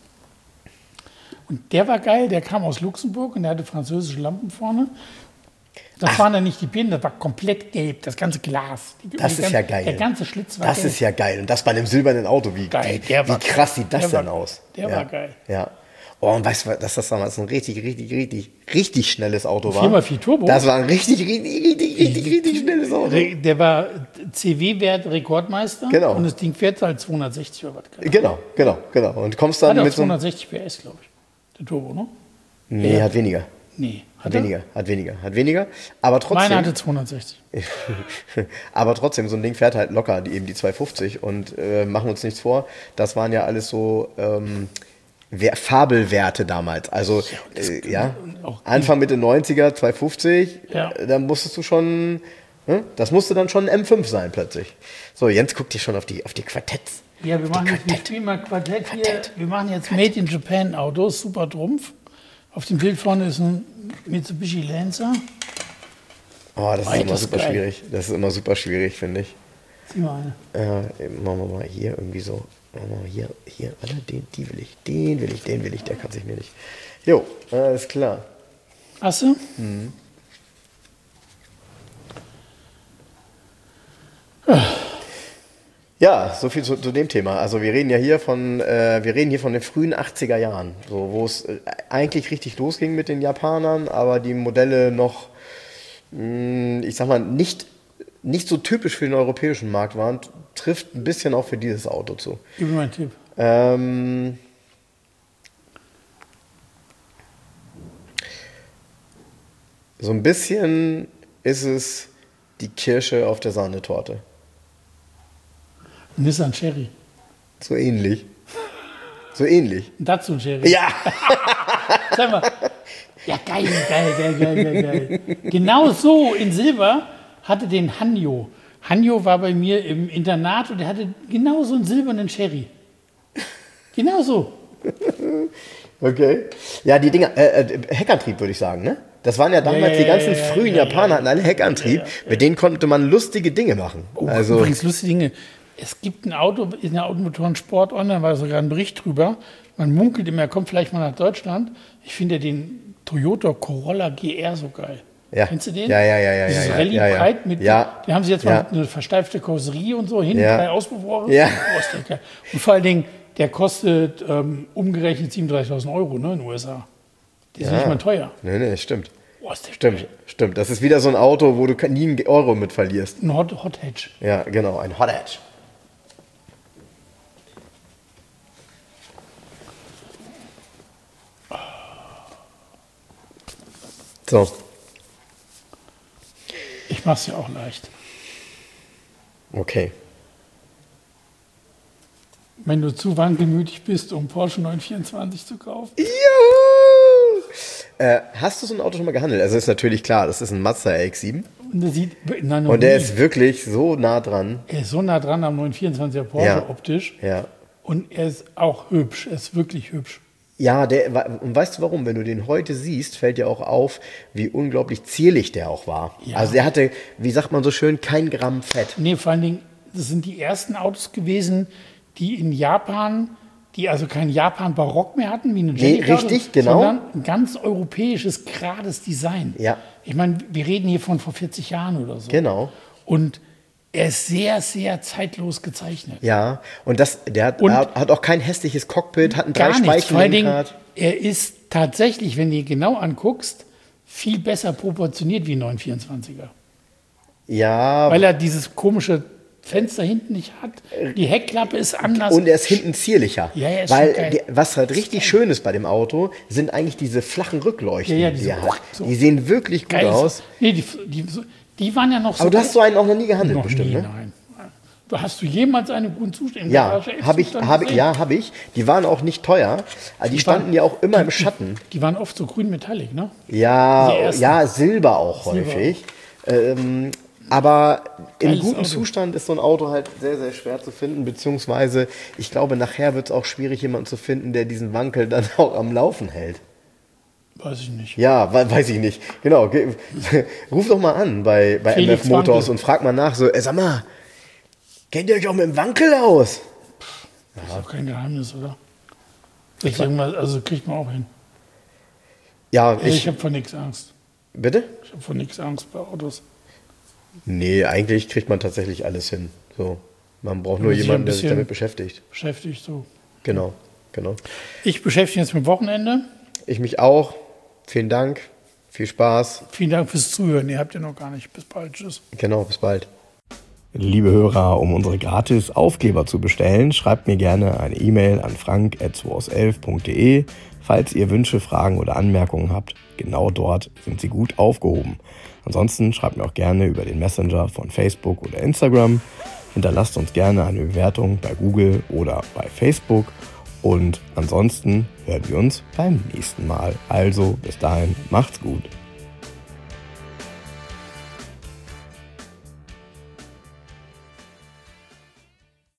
Und der war geil, der kam aus Luxemburg und der hatte französische Lampen vorne. Das Ach. waren dann nicht die Birnen, das war komplett gelb, das ganze Glas. Die, das die ist ganze, ja geil. Der ganze Schlitz war Das gelb. ist ja geil. Und das bei einem silbernen Auto. Wie, geil, wie, wie krass sieht das denn war, aus? Der ja. war geil. Ja. Oh, und weißt du, dass das damals ein richtig, richtig, richtig, richtig schnelles Auto war? vier mal vier Turbo? Das war ein richtig, richtig, richtig, richtig, richtig schnelles Auto. Der war C W-Wert Rekordmeister. Genau. Und das Ding fährt halt zweihundertsechzig oder was. Genau, genau, genau. Und kommst dann hat mit zweihundertsechzig P S, glaube ich. Der Turbo, ne? Nee, ja. hat weniger. Nee. Hat, hat weniger, hat weniger, hat weniger. Aber trotzdem. Meiner hatte zweihundertsechzig. Aber trotzdem, so ein Ding fährt halt locker, die, eben die zweihundertfünfzig. Und äh, machen uns nichts vor, das waren ja alles so ähm, Fabelwerte damals. Also, ja, äh, ja Anfang Mitte neunziger, zweihundertfünfzig, ja. äh, dann musstest du schon, ne? Das musste dann schon ein M fünf sein plötzlich. So, Jens guckt hier schon auf die, auf die Quartetts. Ja, wir machen jetzt, wir spielen mal Quartett, Quartett hier. Wir machen jetzt Made in Japan Autos, super Trumpf. Auf dem Bild vorne ist ein Mitsubishi Lancer. Oh, das oh, ist immer das super geil. schwierig. Das ist immer super schwierig, finde ich. Sieh mal eine. Äh, machen wir mal hier irgendwie so. Machen wir mal hier, hier, warte, den, die will ich, den will ich, den will ich, der kann sich mir nicht. Jo, alles klar. Hast du? Mhm. Ja, so viel zu, zu dem Thema. Also wir reden ja hier von, äh, wir reden hier von den frühen achtziger Jahren, so, wo es eigentlich richtig losging mit den Japanern, aber die Modelle noch, mh, ich sag mal, nicht, nicht so typisch für den europäischen Markt waren, trifft ein bisschen auch für dieses Auto zu. Gib mir mal einen Tipp. Ähm, so ein bisschen ist es die Kirsche auf der Sahnetorte. Nissan Cherry. So ähnlich. So ähnlich. Dazu ein Cherry. Ja. Sag mal. Ja, geil, geil, geil, geil, geil, geil. Genau so in Silber hatte den Hanjo. Hanjo war bei mir im Internat und er hatte genau so einen silbernen Cherry. Genau so. Okay. Ja, die Dinger, äh, Heckantrieb würde ich sagen, ne? Das waren ja damals, ja, ja, die ganzen ja, ja, frühen ja, Japaner ja, hatten alle Heckantrieb. Ja, ja, ja. Mit denen konnte man lustige Dinge machen. Oh, also übrigens lustige Dinge. Es gibt ein Auto, in der Automotoren-Sport Online war sogar ein Bericht drüber. Man munkelt immer, er kommt vielleicht mal nach Deutschland. Ich finde den Toyota Corolla G R so geil. Ja. Kennst du den? Ja, ja, ja. ja Dieses ja, Rallye-Breit ja, mit, ja. die haben sie jetzt ja. mal eine versteifte Karosserie und so, hinten ja. drei Auspuffrohre. Ja. Oh, und vor allen Dingen, der kostet ähm, umgerechnet siebenunddreißigtausend Euro, ne, in den U S A. Die ist ja. nicht mal teuer. Nee, nee, stimmt. Oh, ist der stimmt, geil. stimmt. Das ist wieder so ein Auto, wo du nie einen Euro mit verlierst. Ein Hot, Hot Hatch. Ja, genau, ein Hot Hatch. So. Ich mach's ja auch leicht. Okay. Wenn du zu wankelmütig bist, um Porsche neun vierundzwanzig zu kaufen. Juhu! Äh, hast du so ein Auto schon mal gehandelt? Also ist natürlich klar, das ist ein Mazda R X sieben. Und der, sieht, nein, und der nie. ist wirklich so nah dran. Er ist so nah dran am neun vierundzwanziger Porsche ja. optisch. Ja. Und er ist auch hübsch. Er ist wirklich hübsch. Ja, der, und weißt du warum? Wenn du den heute siehst, fällt dir auch auf, wie unglaublich zierlich der auch war. Ja. Also der hatte, wie sagt man so schön, kein Gramm Fett. Nee, vor allen Dingen, das sind die ersten Autos gewesen, die in Japan, die also kein Japan-Barock mehr hatten, wie eine Jenny, nee, richtig, genau. Sondern ein ganz europäisches, gerades Design. Ja. Ich meine, wir reden hier von vor vierzig Jahren oder so. Genau. Und er ist sehr, sehr zeitlos gezeichnet. Ja, und das, der hat, er hat auch kein hässliches Cockpit, hat ein drei Speichen-Lenkrad. Er ist tatsächlich, wenn du ihn genau anguckst, viel besser proportioniert wie ein neun vierundzwanziger. Ja. Weil er dieses komische Fenster hinten nicht hat. Die Heckklappe ist anders. Und er ist hinten zierlicher. Ja, er ist weil geil. Die, was halt richtig schön ist bei dem Auto, sind eigentlich diese flachen Rückleuchten, ja, ja, die er hat. So die sehen wirklich gut aus. Nee, die, die, die waren ja noch so. Aber du hast so einen auch noch nie gehandelt, noch bestimmt, nie, ne? Nein. Hast du jemals eine guten Zustand? Ja, habe ich, hab ich, ja, habe ich. Die waren auch nicht teuer. Die, die standen waren, ja auch immer die, im Schatten. Die waren oft so grün-metallic, ne? Ja, ja, Silber auch Silber. häufig. Ähm, aber im Geiles guten Auto. Zustand ist so ein Auto halt sehr, sehr schwer zu finden. Beziehungsweise, ich glaube, nachher wird es auch schwierig, jemanden zu finden, der diesen Wankel dann auch am Laufen hält. Weiß ich nicht. Ja, weiß ich nicht. Genau. Ruf doch mal an bei, bei M F Motors und frag mal nach. So, ey, sag mal, kennt ihr euch auch mit dem Wankel aus? Das ist doch kein Geheimnis, oder? Ich irgendwas, also kriegt man auch hin. Ja, ich, ich, ich habe vor nichts Angst. Bitte? Ich habe vor nichts Angst bei Autos. Nee, eigentlich kriegt man tatsächlich alles hin. So, man braucht nur jemanden, der sich damit beschäftigt. Beschäftigt so. Genau, genau. Ich beschäftige mich jetzt mit dem Wochenende. Ich mich auch. Vielen Dank. Viel Spaß. Vielen Dank fürs Zuhören. Ihr habt ja noch gar nicht. Bis bald. Tschüss. Genau, bis bald. Liebe Hörer, um unsere gratis Aufkleber zu bestellen, schreibt mir gerne eine E-Mail an frank at zweihundertelf punkt de. Falls ihr Wünsche, Fragen oder Anmerkungen habt, genau dort sind sie gut aufgehoben. Ansonsten schreibt mir auch gerne über den Messenger von Facebook oder Instagram. Hinterlasst uns gerne eine Bewertung bei Google oder bei Facebook. Und ansonsten hören wir uns beim nächsten Mal. Also bis dahin, macht's gut.